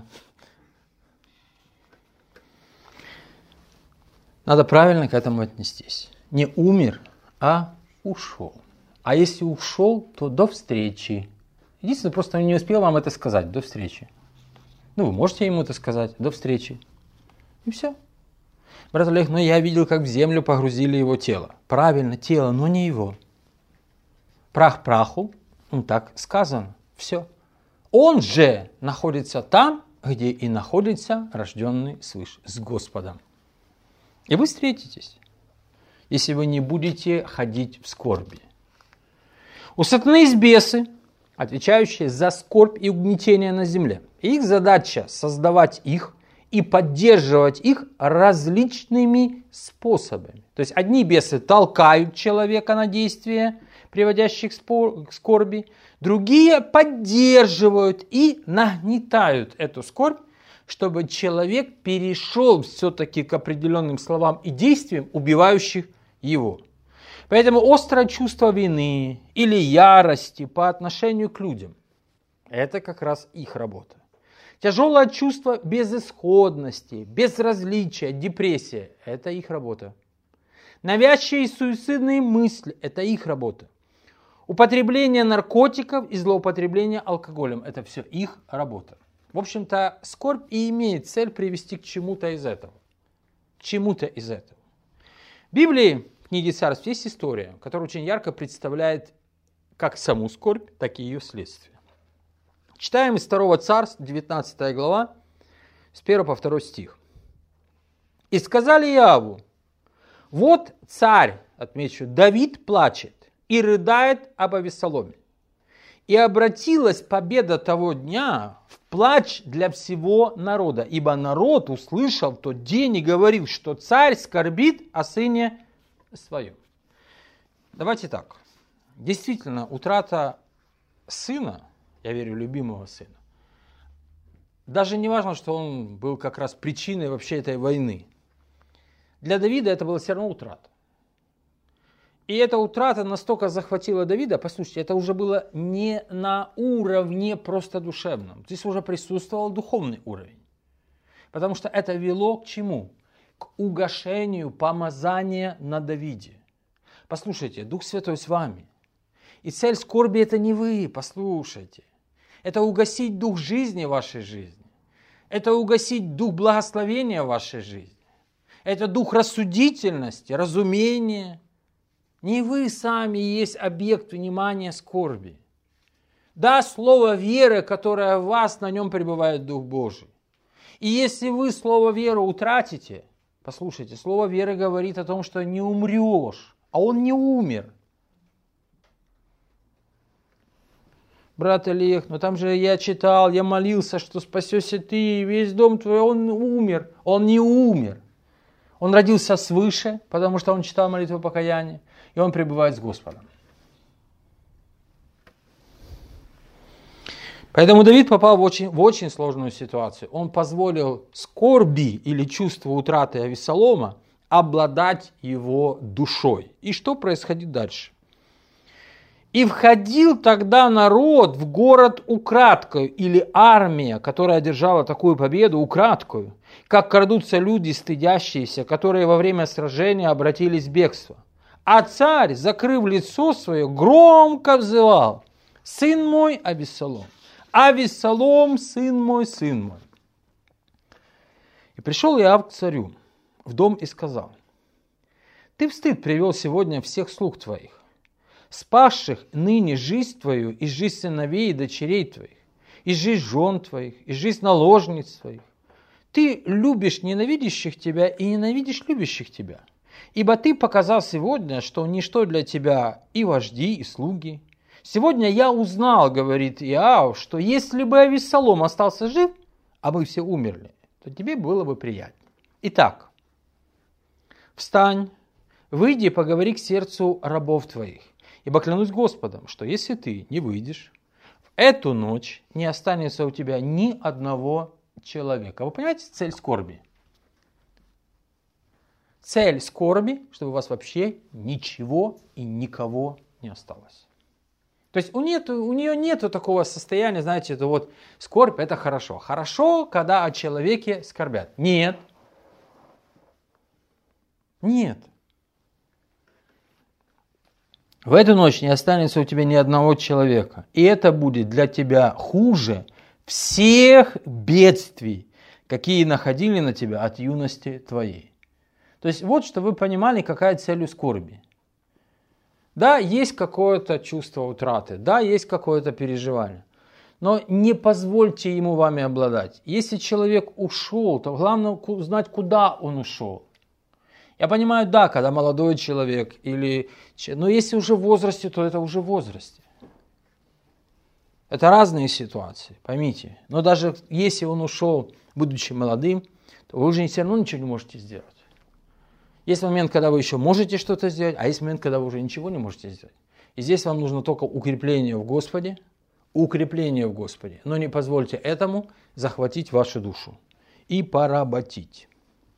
Надо правильно к этому отнестись. Не умер, а ушел. А если ушел, то до встречи. Единственное, просто не успел вам это сказать. До встречи. Ну, вы можете ему это сказать. До встречи. И все. Брат Олег, но я видел, как в землю погрузили его тело. Правильно, тело, но не его. Прах праху, ну так сказано. Все. Он же находится там, где и находится рожденный свыше, с Господом. И вы встретитесь, если вы не будете ходить в скорби. У сатаны есть бесы, отвечающие за скорбь и угнетение на земле. И их задача создавать их и поддерживать их различными способами. То есть одни бесы толкают человека на действия, приводящие к скорби, другие поддерживают и нагнетают эту скорбь, чтобы человек перешел все-таки к определенным словам и действиям, убивающих его. Поэтому острое чувство вины или ярости по отношению к людям – это как раз их работа. Тяжелое чувство безысходности, безразличия, депрессия – это их работа. Навязчивые суицидные мысли – это их работа. Употребление наркотиков и злоупотребление алкоголем – это все их работа. В общем-то, скорбь и имеет цель привести к чему-то из этого. К чему-то из этого. В Библии, в книге Царств, есть история, которая очень ярко представляет как саму скорбь, так и ее следствие. Читаем из второго Царств, девятнадцатая глава, с первого по второй стих. «И сказали Иову: вот царь, отмечу, Давид плачет и рыдает об Авессаломе. И обратилась победа того дня в плач для всего народа, ибо народ услышал в тот день и говорил, что царь скорбит о сыне своем». Давайте так. Действительно, утрата сына, я верю, любимого сына, даже не важно, что он был как раз причиной вообще этой войны. Для Давида это была все равно утрата. И эта утрата настолько захватила Давида, послушайте, это уже было не на уровне просто душевном. Здесь уже присутствовал духовный уровень. Потому что это вело к чему? К угошению помазания на Давиде. Послушайте, Дух Святой с вами. И цель скорби это не вы, послушайте. Это угасить дух жизни в вашей жизни. Это угасить дух благословения в вашей жизни. Это дух рассудительности, разумения. Не вы сами есть объект внимания скорби. Да, слово веры, которое в вас, на нем пребывает Дух Божий. И если вы слово веры утратите, послушайте, слово веры говорит о том, что не умрешь, а он не умер. Брат Олег, но там же я читал, я молился, что спасешься ты, весь дом твой, он умер. Он не умер. Он родился свыше, потому что он читал молитву покаяния, и он пребывает с Господом. Поэтому Давид попал в очень, в очень сложную ситуацию. Он позволил скорби или чувству утраты Авессалома обладать его душой. И что происходит дальше? «И входил тогда народ в город украдкою», или армия, которая одержала такую победу, украдкою, как крадутся люди, стыдящиеся, которые во время сражения обратились в бегство. А царь, закрыв лицо свое, громко взывал: «Сын мой Авессалом, Авессалом, сын мой, сын мой». И пришел Иоав к царю в дом и сказал: «Ты в стыд привел сегодня всех слуг твоих, спасших ныне жизнь твою и жизнь сыновей и дочерей твоих, и жизнь жен твоих, и жизнь наложниц твоих. Ты любишь ненавидящих тебя и ненавидишь любящих тебя. Ибо ты показал сегодня, что ничто для тебя и вожди, и слуги. Сегодня я узнал, говорит Иоав, что если бы Авессалом остался жив, а мы все умерли, то тебе было бы приятнее. Итак, встань, выйди и поговори к сердцу рабов твоих. Ибо клянусь Господом, что если ты не выйдешь, в эту ночь не останется у тебя ни одного человека». Вы понимаете цель скорби? Цель скорби, чтобы у вас вообще ничего и никого не осталось. То есть у, нету, у нее нет такого состояния, знаете, это вот скорбь это хорошо. Хорошо, когда о человеке скорбят. Нет. Нет. В эту ночь не останется у тебя ни одного человека. И это будет для тебя хуже всех бедствий, какие находили на тебя от юности твоей. То есть вот, чтобы вы понимали, какая цель у скорби. Да, есть какое-то чувство утраты, да, есть какое-то переживание. Но не позвольте ему вами обладать. Если человек ушел, то главное узнать, куда он ушел. Я понимаю, да, когда молодой человек, или... но если уже в возрасте, то это уже в возрасте. Это разные ситуации, поймите. Но даже если он ушел, будучи молодым, то вы уже все равно ничего не можете сделать. Есть момент, когда вы еще можете что-то сделать, а есть момент, когда вы уже ничего не можете сделать. И здесь вам нужно только укрепление в Господе, укрепление в Господе. Но не позвольте этому захватить вашу душу и поработить.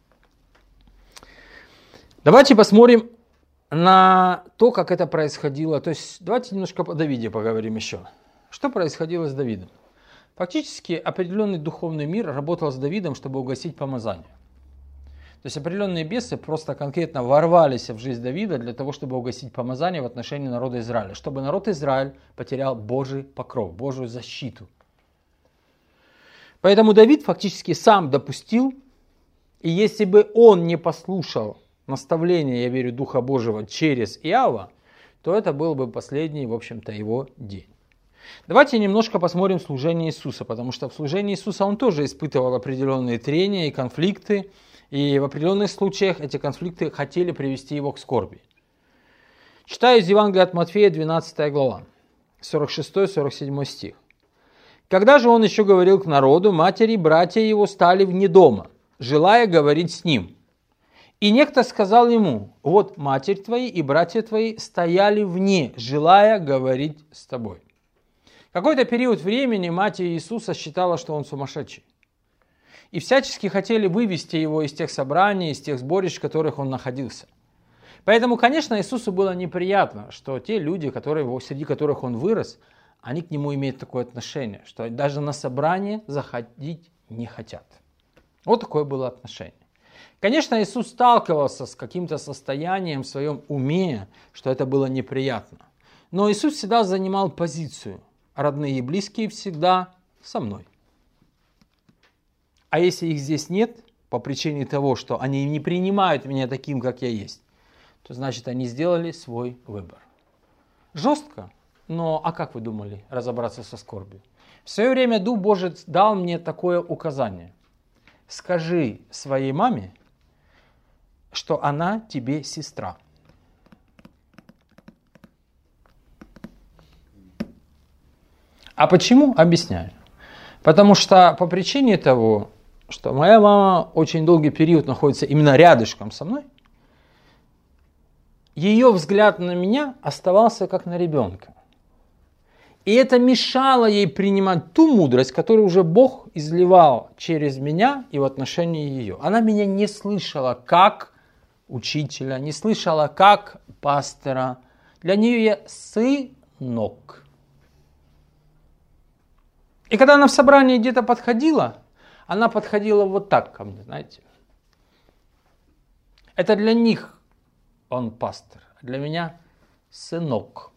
Давайте посмотрим на то, как это происходило. То есть давайте немножко о Давиде поговорим еще. Что происходило с Давидом? Фактически определенный духовный мир работал с Давидом, чтобы угасить помазание. То есть определенные бесы просто конкретно ворвались в жизнь Давида для того, чтобы угасить помазание в отношении народа Израиля. Чтобы народ Израиль потерял Божий покров, Божию защиту. Поэтому Давид фактически сам допустил, и если бы он не послушал наставления, я верю, Духа Божьего через Иова, то это был бы последний, в общем-то, его день. Давайте немножко посмотрим служение Иисуса, потому что в служении Иисуса он тоже испытывал определенные трения и конфликты, и в определенных случаях эти конфликты хотели привести его к скорби. Читаю из Евангелия от Матфея, двенадцатая глава, сорок шестой сорок седьмой стих. «Когда же он еще говорил к народу, матери и братья его стали вне дома, желая говорить с ним. И некто сказал ему: вот матерь твои и братья твои стояли вне, желая говорить с тобой». В какой-то период времени мать Иисуса считала, что он сумасшедший. И всячески хотели вывести его из тех собраний, из тех сборищ, в которых он находился. Поэтому, конечно, Иисусу было неприятно, что те люди, которые, среди которых он вырос, они к нему имеют такое отношение, что даже на собрание заходить не хотят. Вот такое было отношение. Конечно, Иисус сталкивался с каким-то состоянием в своем уме, что это было неприятно. Но Иисус всегда занимал позицию. Родные и близкие всегда со мной. А если их здесь нет, по причине того, что они не принимают меня таким, как я есть, то значит, они сделали свой выбор. Жестко, но а как вы думали разобраться со скорбью? В свое время Дух Божий дал мне такое указание. Скажи своей маме, что она тебе сестра. А почему? Объясняю. Потому что по причине того, что моя мама очень долгий период находится именно рядышком со мной, ее взгляд на меня оставался как на ребенка. И это мешало ей принимать ту мудрость, которую уже Бог изливал через меня и в отношении ее. Она меня не слышала как учителя, не слышала как пастора. Для нее я сынок. И когда она в собрании где-то подходила, она подходила вот так ко мне, знаете. Это для них он пастор, а для меня сынок.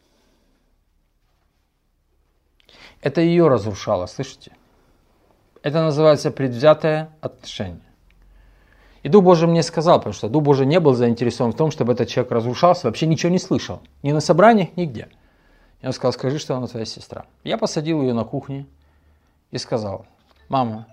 Это ее разрушало, слышите? Это называется предвзятое отношение. И Дух Божий мне сказал, потому что Дух Божий не был заинтересован в том, чтобы этот человек разрушался, вообще ничего не слышал. Ни на собраниях, нигде. Я сказал: скажи, что она твоя сестра. Я посадил ее на кухне и сказал: мама,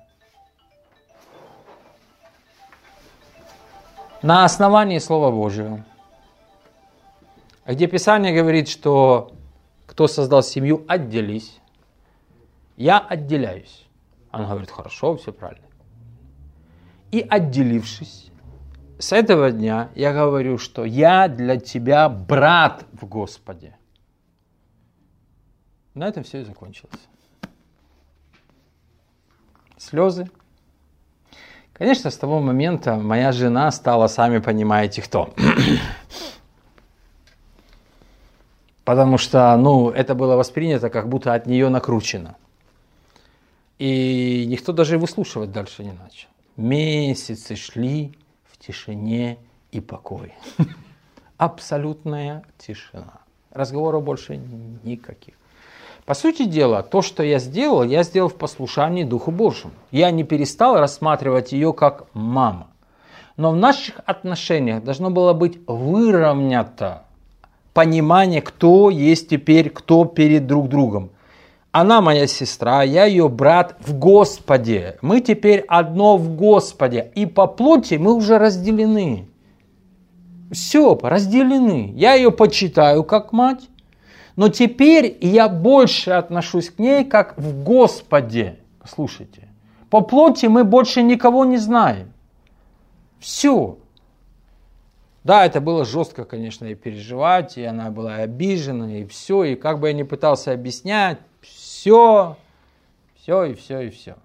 на основании Слова Божьего, где Писание говорит, что кто создал семью, отделись, я отделяюсь. Она говорит: хорошо, все правильно. И отделившись, с этого дня я говорю, что я для тебя брат в Господе. На этом все и закончилось. Слезы. Конечно, с того момента моя жена стала, сами понимаете, кто. Потому что, ну, это было воспринято, как будто от нее накручено. И никто даже выслушивать дальше не начал. Месяцы шли в тишине и покое. Абсолютная тишина. Разговоров больше никаких. По сути дела, то, что я сделал, я сделал в послушании Духу Божьему. Я не перестал рассматривать ее как мама. Но в наших отношениях должно было быть выровнято понимание, кто есть теперь кто перед друг другом. Она моя сестра, я ее брат в Господе. Мы теперь одно в Господе. И по плоти мы уже разделены. Все, разделены. Я ее почитаю как мать. Но теперь я больше отношусь к ней как в Господе. Слушайте. По плоти мы больше никого не знаем. Все. Да, это было жестко, конечно, и переживать, и она была обижена, и все. И как бы я ни пытался объяснять, все, все и все и все.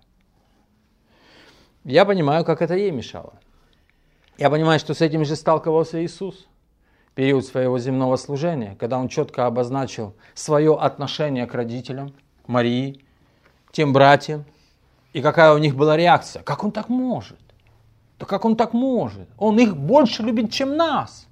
Я понимаю, как это ей мешало. Я понимаю, что с этим же сталкивался Иисус в период своего земного служения, когда он четко обозначил свое отношение к родителям, к Марии, к тем братьям, и какая у них была реакция. Как он так может? Да как он так может? Он их больше любит, чем нас.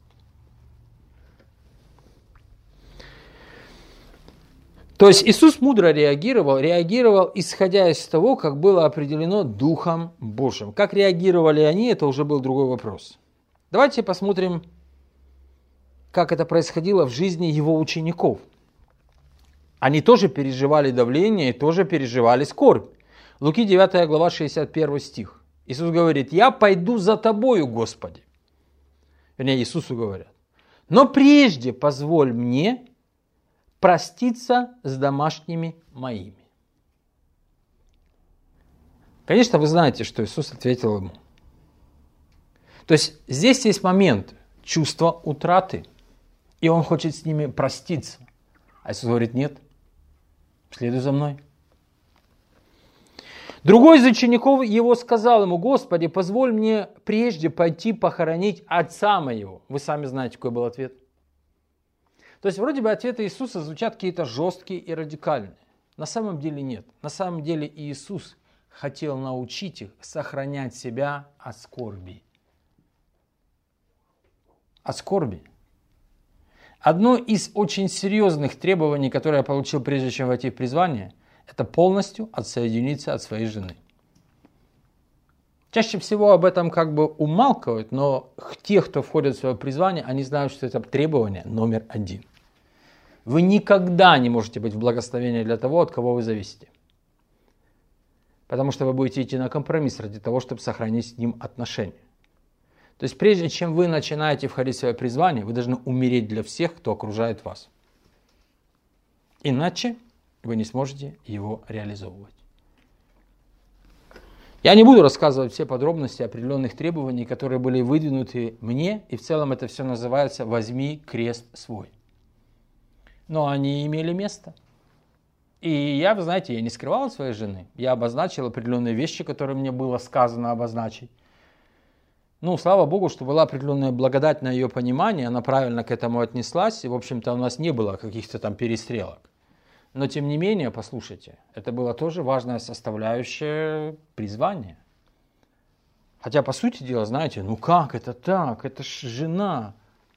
То есть Иисус мудро реагировал, реагировал, исходя из того, как было определено Духом Божьим. Как реагировали они, это уже был другой вопрос. Давайте посмотрим, как это происходило в жизни его учеников. Они тоже переживали давление и тоже переживали скорбь. Луки девятая глава, шестьдесят первый стих. Иисус говорит: «Я пойду за тобою, Господи». Вернее, Иисусу говорят: «Но прежде позволь мне проститься с домашними моими». Конечно, вы знаете, что Иисус ответил ему. То есть здесь есть момент чувства утраты, и он хочет с ними проститься. А Иисус говорит: нет, следуй за мной. Другой из учеников его сказал ему: «Господи, позволь мне прежде пойти похоронить отца моего». Вы сами знаете, какой был ответ. То есть вроде бы ответы Иисуса звучат какие-то жесткие и радикальные. На самом деле нет. На самом деле Иисус хотел научить их сохранять себя от скорби. От скорби. Одно из очень серьезных требований, которое я получил прежде чем войти в призвание, это полностью отсоединиться от своей жены. Чаще всего об этом как бы умалкивают, но те, кто входит в свое призвание, они знают, что это требование номер один. Вы никогда не можете быть в благословении для того, от кого вы зависите. Потому что вы будете идти на компромисс ради того, чтобы сохранить с ним отношения. То есть прежде чем вы начинаете входить в свое призвание, вы должны умереть для всех, кто окружает вас. Иначе вы не сможете его реализовывать. Я не буду рассказывать все подробности определенных требований, которые были выдвинуты мне, и в целом это все называется «возьми крест свой». Но они имели место. И я, вы знаете, я не скрывал от своей жены. Я обозначил определенные вещи, которые мне было сказано обозначить. Ну, слава Богу, что была определенная благодать на ее понимание, она правильно к этому отнеслась, и, в общем-то, у нас не было каких-то там перестрелок. Но, тем не менее, послушайте, это была тоже важная составляющая призвания. Хотя, по сути дела, знаете, ну как это так, это ж жена.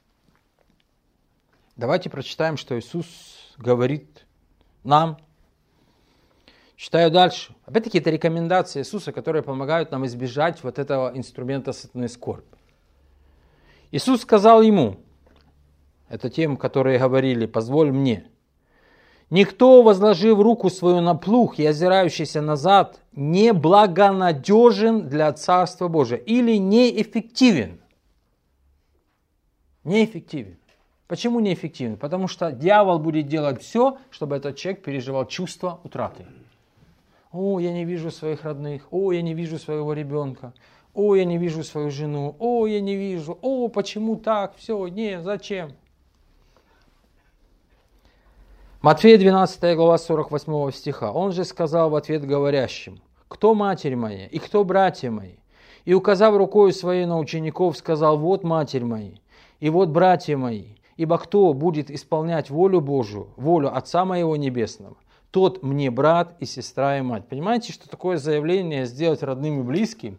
Давайте прочитаем, что Иисус говорит нам. Читаю дальше. Опять-таки, это рекомендации Иисуса, которые помогают нам избежать вот этого инструмента сатаны скорбь. Иисус сказал ему, это тем, которые говорили: «Позволь мне». «Никто, возложив руку свою на плуг и озирающийся назад, не благонадежен для Царства Божия» или неэффективен. Неэффективен. Почему неэффективен? Потому что дьявол будет делать все, чтобы этот человек переживал чувство утраты. О, я не вижу своих родных, о, я не вижу своего ребенка, о, я не вижу свою жену, о, я не вижу, о, почему так, все, не, зачем? Матфея двенадцатая глава сорок восьмого стиха. Он же сказал в ответ говорящим: «Кто матерь моя и кто братья мои?» И, указав рукою своей на учеников, сказал: «Вот матерь моя и вот братья мои. Ибо кто будет исполнять волю Божию, волю Отца моего Небесного, тот мне брат и сестра и мать». Понимаете, что такое заявление сделать родным и близким?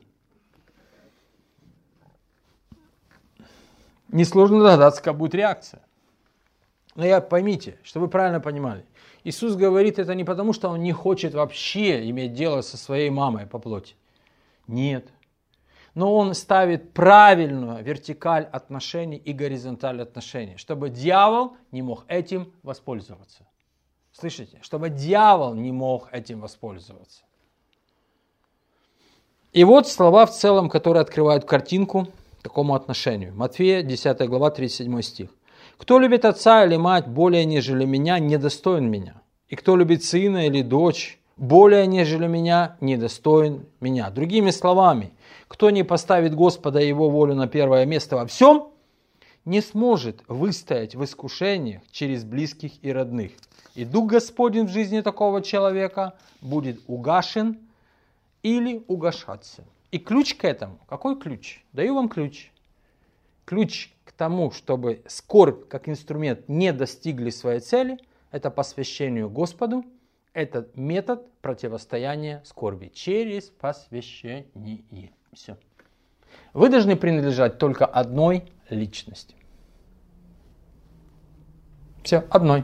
Несложно догадаться, какая будет реакция. Но я поймите, что вы правильно понимали. Иисус говорит это не потому, что Он не хочет вообще иметь дело со своей мамой по плоти. Нет. Но Он ставит правильную вертикаль отношений и горизонталь отношений, чтобы дьявол не мог этим воспользоваться. Слышите? Чтобы дьявол не мог этим воспользоваться. И вот слова в целом, которые открывают картинку такому отношению. Матфея десятая глава тридцать седьмой стих. «Кто любит отца или мать более, нежели меня, недостоин меня. И кто любит сына или дочь более, нежели меня, недостоин меня». Другими словами, кто не поставит Господа и Его волю на первое место во всем, не сможет выстоять в искушениях через близких и родных. И Дух Господень в жизни такого человека будет угашен или угашаться. И ключ к этому, какой ключ? Даю вам ключ. Ключ к тому, чтобы скорбь как инструмент не достигли своей цели, это посвящению Господу, это метод противостояния скорби через посвящение. Все. Вы должны принадлежать только одной личности. Все, одной.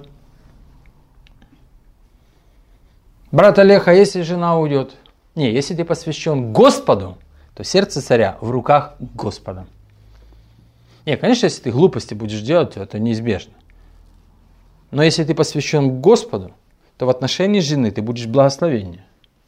Брат Олег, а если жена уйдет? Не, если ты посвящен Господу, то сердце царя в руках Господа. Не, конечно, если ты глупости будешь делать, то это неизбежно. Но если ты посвящен Господу, то в отношении жены ты будешь благословение.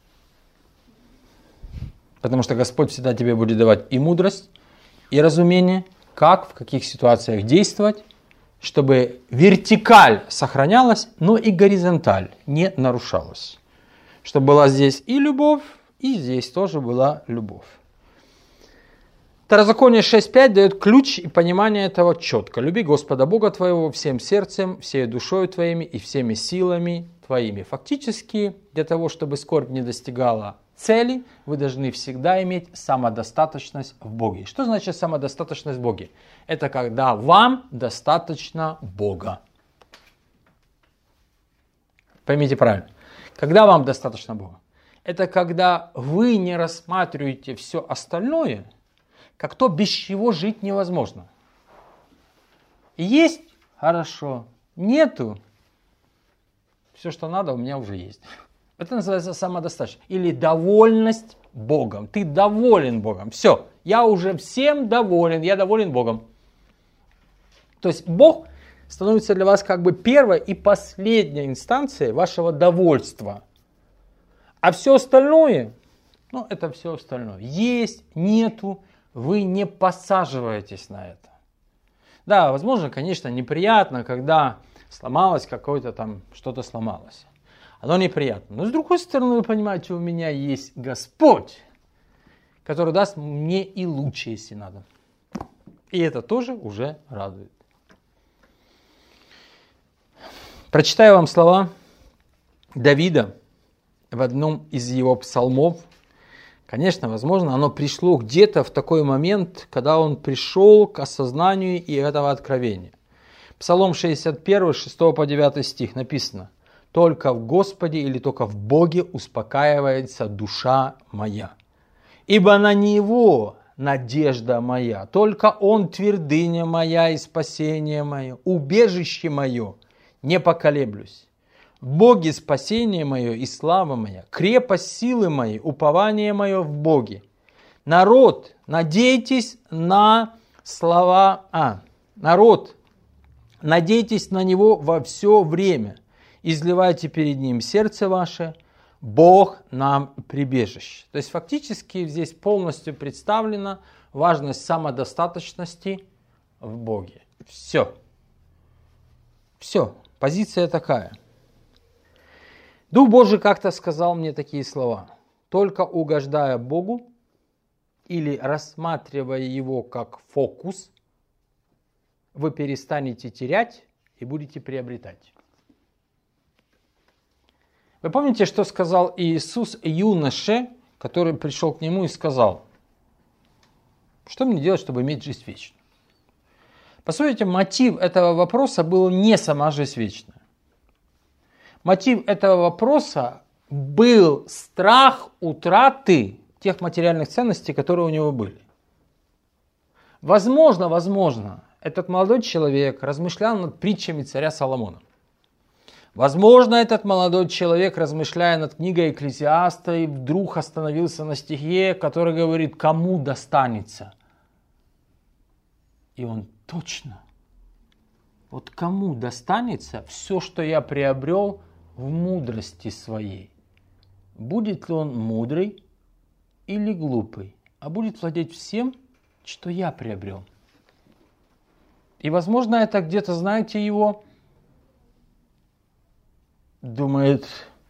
Потому что Господь всегда тебе будет давать и мудрость, и разумение, как, в каких ситуациях действовать, чтобы вертикаль сохранялась, но и горизонталь не нарушалась. Чтобы была здесь и любовь, и здесь тоже была любовь. Второзаконие шесть пять дает ключ и понимание этого четко. Люби Господа Бога твоего всем сердцем, всей душой твоими и всеми силами твоими. Фактически, для того, чтобы скорбь не достигала цели, вы должны всегда иметь самодостаточность в Боге. Что значит самодостаточность в Боге? Это когда вам достаточно Бога. Поймите правильно. Когда вам достаточно Бога? Это когда вы не рассматриваете все остальное, как то, без чего жить невозможно. Есть – хорошо, нету – все, что надо, у меня уже есть. Это называется самодостаточность. Или довольность Богом. Ты доволен Богом. Все, я уже всем доволен, я доволен Богом. То есть Бог становится для вас как бы первой и последней инстанцией вашего довольства. А все остальное, ну это все остальное. Есть, нету. Вы не посаживаетесь на это. Да, возможно, конечно, неприятно, когда сломалось какое-то там, что-то сломалось. Оно неприятно. Но с другой стороны, вы понимаете, у меня есть Господь, который даст мне и лучше, если надо. И это тоже уже радует. Прочитаю вам слова Давида в одном из его псалмов. Конечно, возможно, оно пришло где-то в такой момент, когда он пришел к осознанию и этого откровения. Псалом шестьдесят один, шестой по девятый стих написано: «Только в Господе или только в Боге успокаивается душа моя, ибо на Него надежда моя, только Он твердыня моя и спасение мое, убежище мое, не поколеблюсь. В Боге спасение мое и слава моя, крепость силы моей, упование мое в Боге. Народ, надейтесь на слова, а, народ, надейтесь на Него во все время, изливайте перед Ним сердце ваше, Бог нам прибежище». То есть фактически здесь полностью представлена важность самодостаточности в Боге. Все. Все. Позиция такая. Дух Божий как-то сказал мне такие слова: только угождая Богу или рассматривая Его как фокус, вы перестанете терять и будете приобретать. Вы помните, что сказал Иисус юноше, который пришел к Нему и сказал: что мне делать, чтобы иметь жизнь вечную? По сути, мотив этого вопроса был не сама жизнь вечная. Мотив этого вопроса был страх утраты тех материальных ценностей, которые у него были. Возможно, возможно, этот молодой человек размышлял над притчами царя Соломона. Возможно, этот молодой человек, размышляя над книгой Экклесиаста, и вдруг остановился на стихе, который говорит: кому достанется. И он точно, вот кому достанется все, что я приобрел в мудрости своей. Будет ли он мудрый или глупый, а будет владеть всем, что я приобрел. И, возможно, это где-то, знаете, его думает,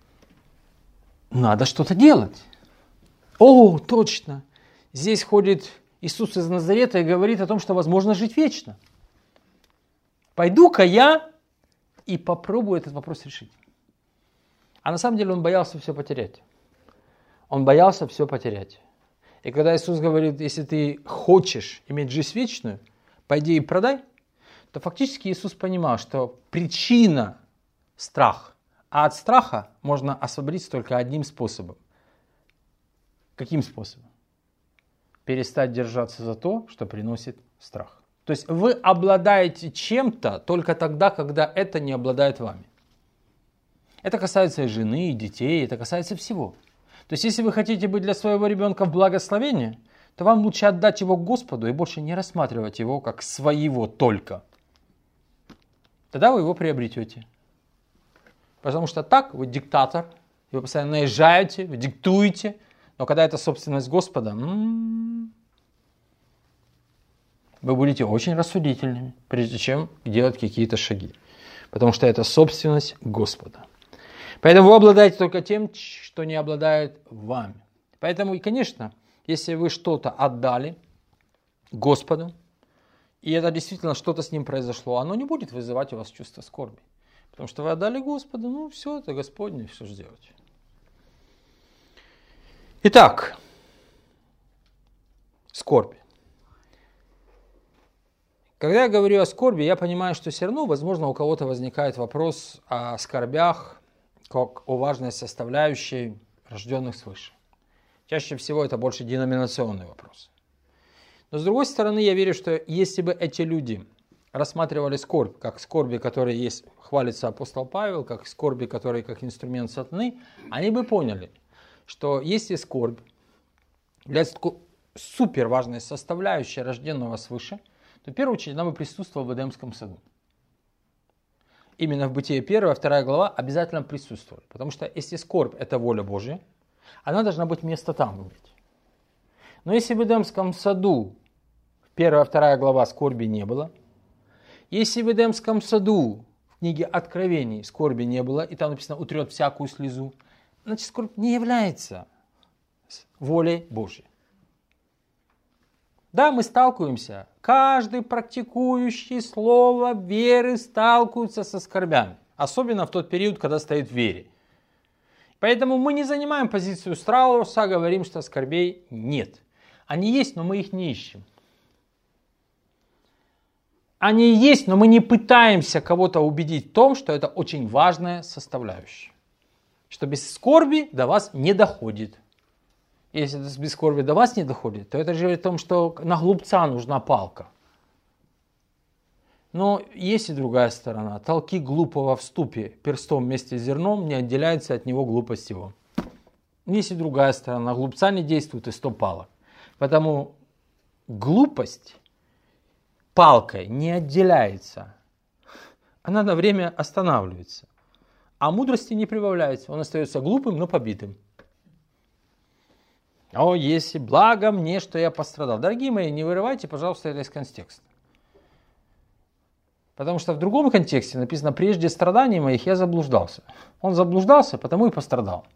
надо что-то делать. О, точно, здесь ходит Иисус из Назарета и говорит о том, что возможно жить вечно. Пойду-ка я и попробую этот вопрос решить. А на самом деле он боялся все потерять. Он боялся все потерять. И когда Иисус говорит, если ты хочешь иметь жизнь вечную, пойди и продай, то фактически Иисус понимал, что причина – страх. А от страха можно освободиться только одним способом. Каким способом? Перестать держаться за то, что приносит страх. То есть вы обладаете чем-то только тогда, когда это не обладает вами. Это касается и жены, и детей, это касается всего. То есть если вы хотите быть для своего ребенка в благословении, то вам лучше отдать его Господу и больше не рассматривать его как своего только. Тогда вы его приобретете. Потому что так вы диктатор, вы постоянно наезжаете, вы диктуете, но когда это собственность Господа, м-м, вы будете очень рассудительными, прежде чем делать какие-то шаги. Потому что это собственность Господа. Поэтому вы обладаете только тем, что не обладает вами. Поэтому, и, конечно, если вы что-то отдали Господу, и это действительно что-то с ним произошло, оно не будет вызывать у вас чувство скорби. Потому что вы отдали Господу, ну все, это Господне, что же делать. Итак, скорбь. Когда я говорю о скорби, я понимаю, что все равно, возможно, у кого-то возникает вопрос о скорбях, как о важной составляющей рожденных свыше. Чаще всего это больше деноминационный вопрос. Но с другой стороны, я верю, что если бы эти люди рассматривали скорбь, как скорби, которые есть, хвалится апостол Павел, как скорби, которые как инструмент сатаны, они бы поняли, что если скорбь является такой супер важной составляющей рожденного свыше, то в первую очередь она бы присутствовала в Эдемском саду. Именно в Бытие первая, вторая глава обязательно присутствовали. Потому что если скорбь – это воля Божья, она должна быть место там иметь. Но если в Эдемском саду первая, вторая глава скорби не было, если в Эдемском саду в книге Откровений скорби не было, и там написано «утрет всякую слезу», значит, скорбь не является волей Божьей. Да, мы сталкиваемся, каждый практикующий слово веры сталкивается со скорбями, особенно в тот период, когда стоит в вере. Поэтому мы не занимаем позицию страуса, говорим, что скорбей нет. Они есть, но мы их не ищем. Они есть, но мы не пытаемся кого-то убедить в том, что это очень важная составляющая. Что без скорби до вас не доходит. Если это без скорби до вас не доходит, то это же говорит о том, что на глупца нужна палка. Но есть и другая сторона. Толки глупого в ступе перстом вместе с зерном, не отделяется от него глупость его. Есть и другая сторона. Глупца не действует и сто палок. Потому глупость палкой не отделяется. Она на время останавливается. А мудрости не прибавляется. Он остается глупым, но побитым. О, если благо мне, что я пострадал. Дорогие мои, не вырывайте, пожалуйста, это из контекста. Потому что в другом контексте написано, прежде страданий моих я заблуждался. Он заблуждался, потому и пострадал.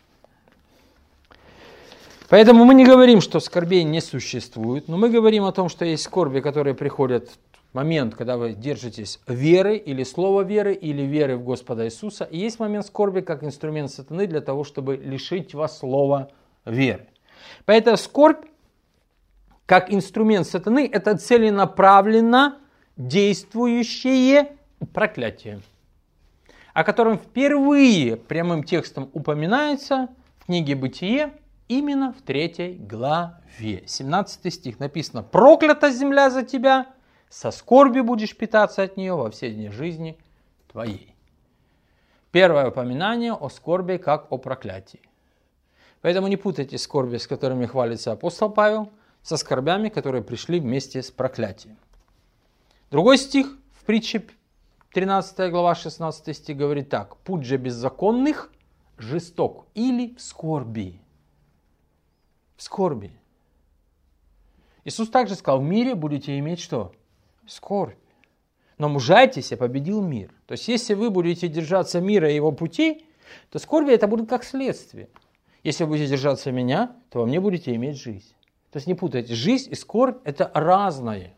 Поэтому мы не говорим, что скорбей не существует, но мы говорим о том, что есть скорби, которые приходят в момент, когда вы держитесь веры или слова веры, или веры в Господа Иисуса. И есть момент скорби как инструмент сатаны для того, чтобы лишить вас слова веры. Поэтому скорбь как инструмент сатаны – это целенаправленно действующее проклятие, о котором впервые прямым текстом упоминается в книге Бытие именно в третьей главе. семнадцатый стих написано: «Проклята земля за тебя, со скорбью будешь питаться от нее во все дни жизни твоей». Первое упоминание о скорби как о проклятии. Поэтому не путайте скорби, с которыми хвалится апостол Павел, со скорбями, которые пришли вместе с проклятием. Другой стих в притче тринадцатая глава шестнадцатый стих говорит так: «Путь же беззаконных жесток» или в скорби. В скорби. Иисус также сказал: в мире будете иметь что? Скорбь. Но мужайтесь, и победил мир. То есть, если вы будете держаться мира и его путей, то скорби это будет как следствие. Если вы будете держаться меня, то во мне будете иметь жизнь. То есть не путайте, жизнь и скорбь это разное.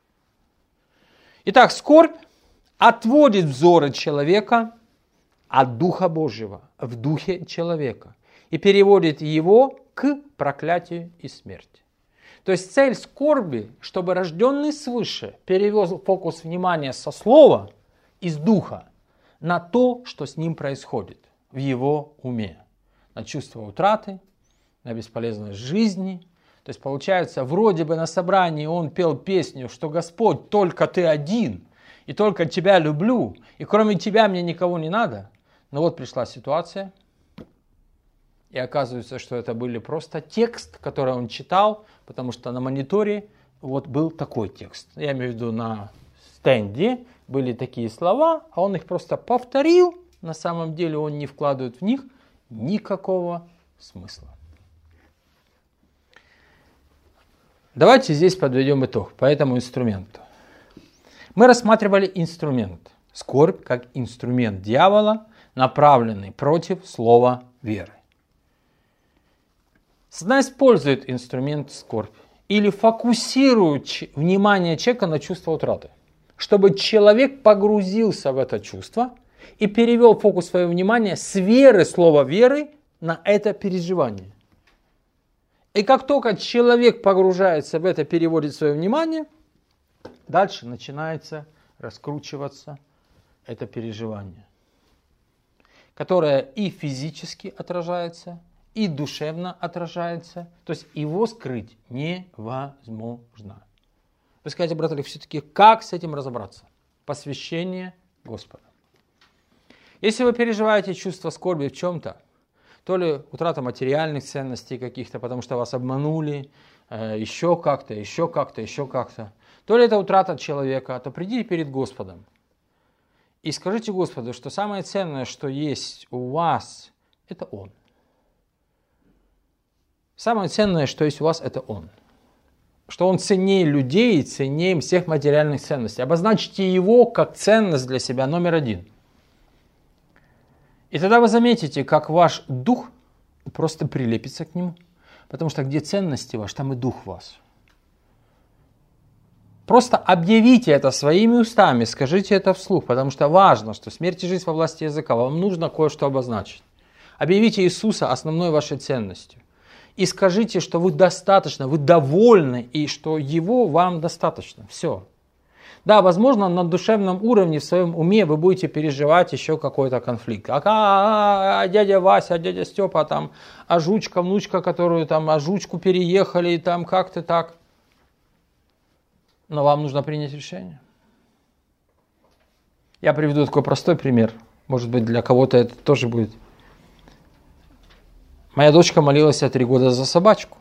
Итак, скорбь отводит взоры человека от Духа Божьего в духе человека и переводит его к проклятию и смерти. То есть цель скорби, чтобы рожденный свыше перевел фокус внимания со слова из духа на то, что с ним происходит в его уме. На чувство утраты, на бесполезность жизни. То есть получается, вроде бы на собрании он пел песню, что Господь, только ты один, и только тебя люблю, и кроме тебя мне никого не надо. Но вот пришла ситуация, и оказывается, что это были просто текст, который он читал, потому что на мониторе вот был такой текст. Я имею в виду на стенде были такие слова, а он их просто повторил на самом деле он не вкладывает в них никакого смысла. Давайте здесь подведем итог по этому инструменту. Мы рассматривали инструмент. Скорбь как инструмент дьявола, направленный против слова веры. Сатана использует инструмент скорбь или фокусирует внимание человека на чувство утраты, чтобы человек погрузился в это чувство и перевел фокус своего внимания с веры, слова веры, на это переживание. И как только человек погружается в это, переводит свое внимание, дальше начинается раскручиваться это переживание, которое и физически отражается, и душевно отражается. То есть его скрыть невозможно. Вы скажете, брат Олег, все-таки как с этим разобраться? Посвящение Господа. Если вы переживаете чувство скорби в чем-то, то ли утрата материальных ценностей каких-то, потому что вас обманули, э, еще как-то, еще как-то, еще как-то, то ли это утрата человека, то придите перед Господом и скажите Господу, что самое ценное, что есть у вас, это Он. Самое ценное, что есть у вас, это Он. Что Он ценнее людей и ценнее всех материальных ценностей. Обозначьте Его как ценность для себя номер один. И тогда вы заметите, как ваш дух просто прилепится к Нему. Потому что где ценности ваши, там и дух вас. Просто объявите это своими устами, скажите это вслух, потому что важно, что смерть и жизнь во власти языка. Вам нужно кое-что обозначить. Объявите Иисуса основной вашей ценностью. И скажите, что вы достаточно, вы довольны, и что Его вам достаточно. Все. Да, возможно, на душевном уровне, в своем уме вы будете переживать еще какой-то конфликт. А, а, а дядя Вася, а дядя Степа, там, а жучка, внучка, которую там, а жучку переехали, и там как-то так. Но вам нужно принять решение. Я приведу такой простой пример. Может быть, для кого-то это тоже будет. Моя дочка молилась три года за собачку.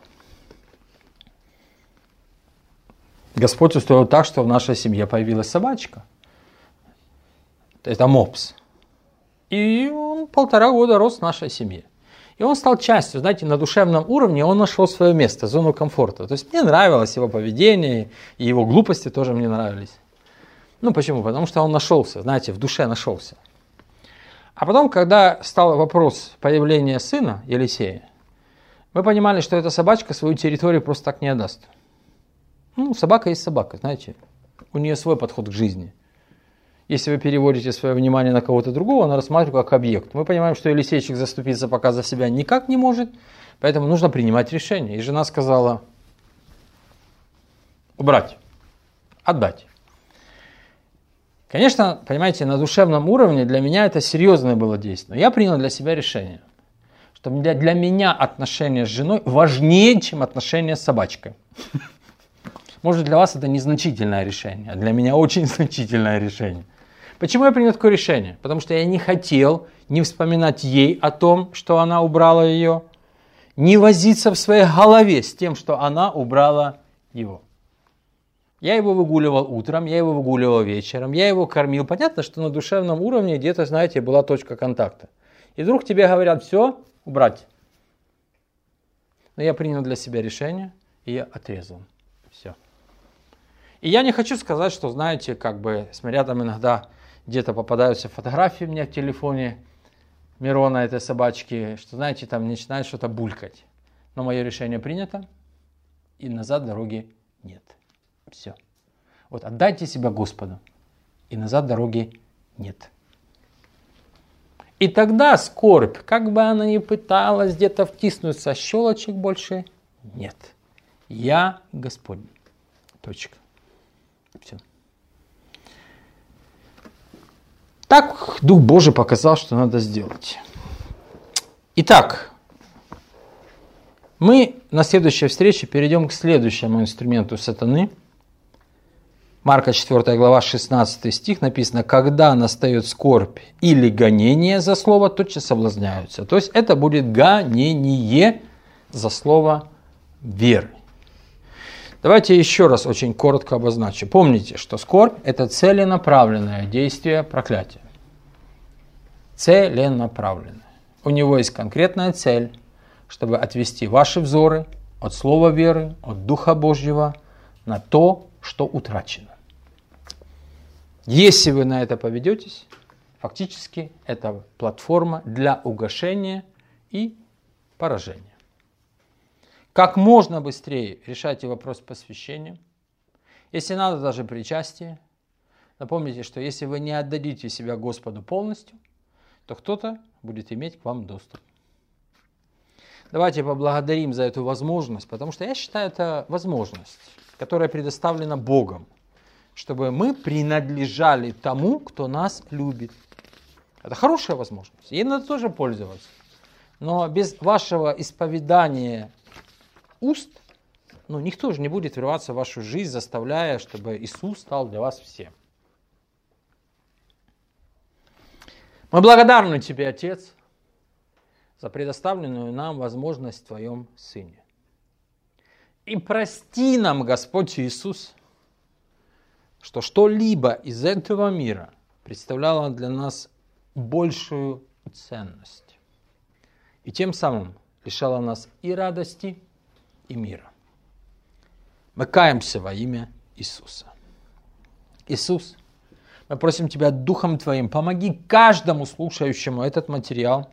Господь устроил так, что в нашей семье появилась собачка. Это мопс. И он полтора года рос в нашей семье. И он стал частью, знаете, на душевном уровне он нашел свое место, зону комфорта. То есть мне нравилось его поведение, и его глупости тоже мне нравились. Ну почему? Потому что он нашелся, знаете, в душе нашелся. А потом, когда стал вопрос появления сына, Елисея, мы понимали, что эта собачка свою территорию просто так не отдаст. Ну, собака есть собака, знаете, у нее свой подход к жизни. Если вы переводите свое внимание на кого-то другого, она рассматривает как объект. Мы понимаем, что Елисейчик заступиться пока за себя никак не может, поэтому нужно принимать решение. И жена сказала: убрать, отдать. Конечно, понимаете, на душевном уровне для меня это серьезное было действие. Но я принял для себя решение, что для, для меня отношения с женой важнее, чем отношения с собачкой. Может, для вас это незначительное решение, а для меня очень значительное решение. Почему я принял такое решение? Потому что я не хотел не вспоминать ей о том, что она убрала ее, не возиться в своей голове с тем, что она убрала его. Я его выгуливал утром, я его выгуливал вечером, я его кормил. Понятно, что на душевном уровне где-то, знаете, была точка контакта. И вдруг тебе говорят: все, убрать. Но я принял для себя решение, и я отрезал. Все. И я не хочу сказать, что, знаете, как бы, смотря там иногда где-то попадаются фотографии у меня в телефоне Мирона, этой собачки, что, знаете, там начинает что-то булькать. Но мое решение принято, и назад дороги нет. Все. Вот отдайте себя Господу, и назад дороги нет. И тогда скорбь, как бы она ни пыталась где-то втиснуться, щелочек больше нет. Я Господь. Точка. Все. Так Дух Божий показал, что надо сделать. Итак, мы на следующей встрече перейдем к следующему инструменту сатаны. Марка четвёртая глава, шестнадцатый стих написано: когда настает скорбь или гонение за слово, тотчас соблазняются. То есть это будет гонение за слово веры. Давайте еще раз очень коротко обозначу. Помните, что скорбь – это целенаправленное действие проклятия. целенаправленное. У него есть конкретная цель, чтобы отвести ваши взоры от слова веры, от Духа Божьего на то, что утрачено. Если вы на это поведетесь, фактически это платформа для угошения и поражения. Как можно быстрее решайте вопрос посвящения. Если надо, даже причастие. Напомните, что если вы не отдадите себя Господу полностью, то кто-то будет иметь к вам доступ. Давайте поблагодарим за эту возможность, потому что я считаю, это возможность, которая предоставлена Богом, чтобы мы принадлежали тому, кто нас любит. Это хорошая возможность, ей надо тоже пользоваться. Но без вашего исповедания уст, ну, никто же не будет врываться в вашу жизнь, заставляя, чтобы Иисус стал для вас всем. Мы благодарны Тебе, Отец, за предоставленную нам возможность в Твоем Сыне. И прости нам, Господь Иисус, что что-либо из этого мира представляло для нас большую ценность. И тем самым лишало нас и радости, и мира. Мы каемся во имя Иисуса. Иисус, мы просим Тебя Духом Твоим, помоги каждому слушающему этот материал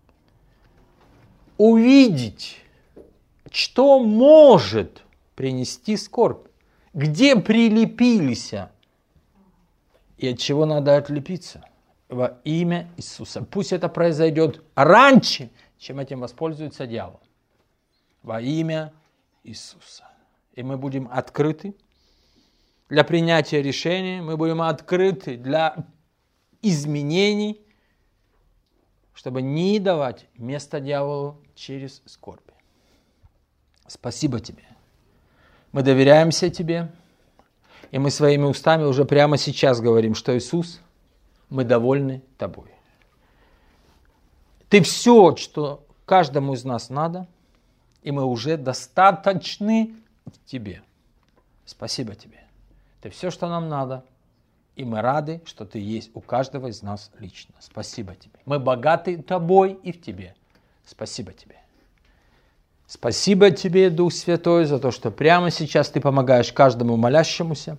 увидеть, что может принести скорбь, где прилепились и от чего надо отлепиться во имя Иисуса. Пусть это произойдет раньше, чем этим воспользуется дьявол. Во имя Иисуса. И мы будем открыты для принятия решений, мы будем открыты для изменений, чтобы не давать место дьяволу через скорбь. Спасибо Тебе. Мы доверяемся Тебе, и мы своими устами уже прямо сейчас говорим, что Иисус, мы довольны Тобой. Ты все, что каждому из нас надо, и мы уже достаточны в Тебе. Спасибо Тебе. Ты все, что нам надо, и мы рады, что Ты есть у каждого из нас лично. Спасибо Тебе. Мы богаты Тобой и в Тебе. Спасибо Тебе. Спасибо Тебе, Дух Святой, за то, что прямо сейчас Ты помогаешь каждому молящемуся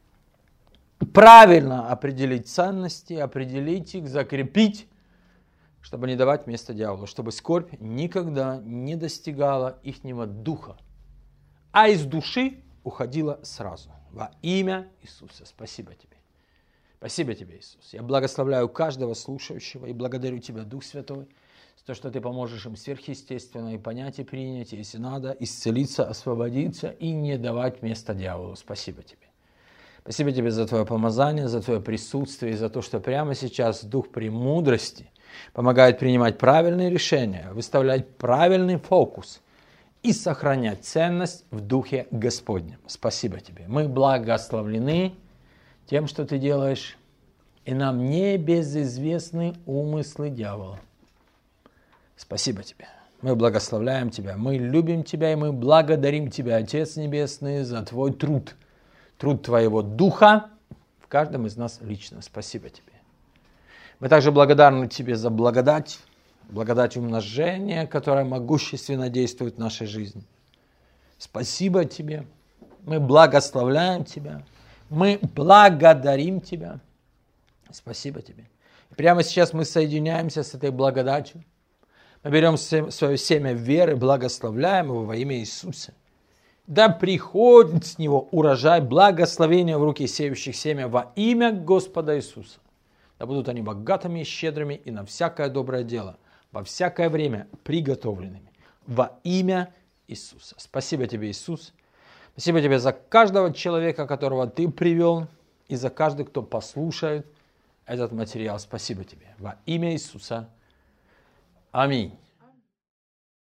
правильно определить ценности, определить их, закрепить, чтобы не давать место дьяволу, чтобы скорбь никогда не достигала ихнего духа, а из души уходила сразу. Во имя Иисуса. Спасибо Тебе. Спасибо Тебе, Иисус. Я благословляю каждого слушающего и благодарю Тебя, Дух Святой, за то, что Ты поможешь им сверхъестественно и понять и принять, если надо, исцелиться, освободиться и не давать место дьяволу. Спасибо Тебе. Спасибо Тебе за Твое помазание, за Твое присутствие и за то, что прямо сейчас Дух премудрости помогает принимать правильные решения, выставлять правильный фокус и сохранять ценность в Духе Господнем. Спасибо Тебе. Мы благословлены тем, что Ты делаешь, и нам не безызвестны умыслы дьявола. Спасибо Тебе. Мы благословляем Тебя, мы любим Тебя, и мы благодарим Тебя, Отец Небесный, за Твой труд, труд Твоего Духа в каждом из нас лично. Спасибо Тебе. Мы также благодарны Тебе за благодать, благодать умножения, которая могущественно действует в нашей жизни. Спасибо Тебе. Мы благословляем Тебя. Мы благодарим Тебя. Спасибо Тебе. И прямо сейчас мы соединяемся с этой благодатью. Мы берем свое семя веры, благословляем его во имя Иисуса. Да приходит с него урожай, благословения в руки сеющих семя во имя Господа Иисуса. Да будут они богатыми и щедрыми и на всякое доброе дело, во всякое время приготовленными во имя Иисуса. Спасибо Тебе, Иисус. Спасибо Тебе за каждого человека, которого Ты привел, и за каждый, кто послушает этот материал. Спасибо Тебе. Во имя Иисуса. Аминь.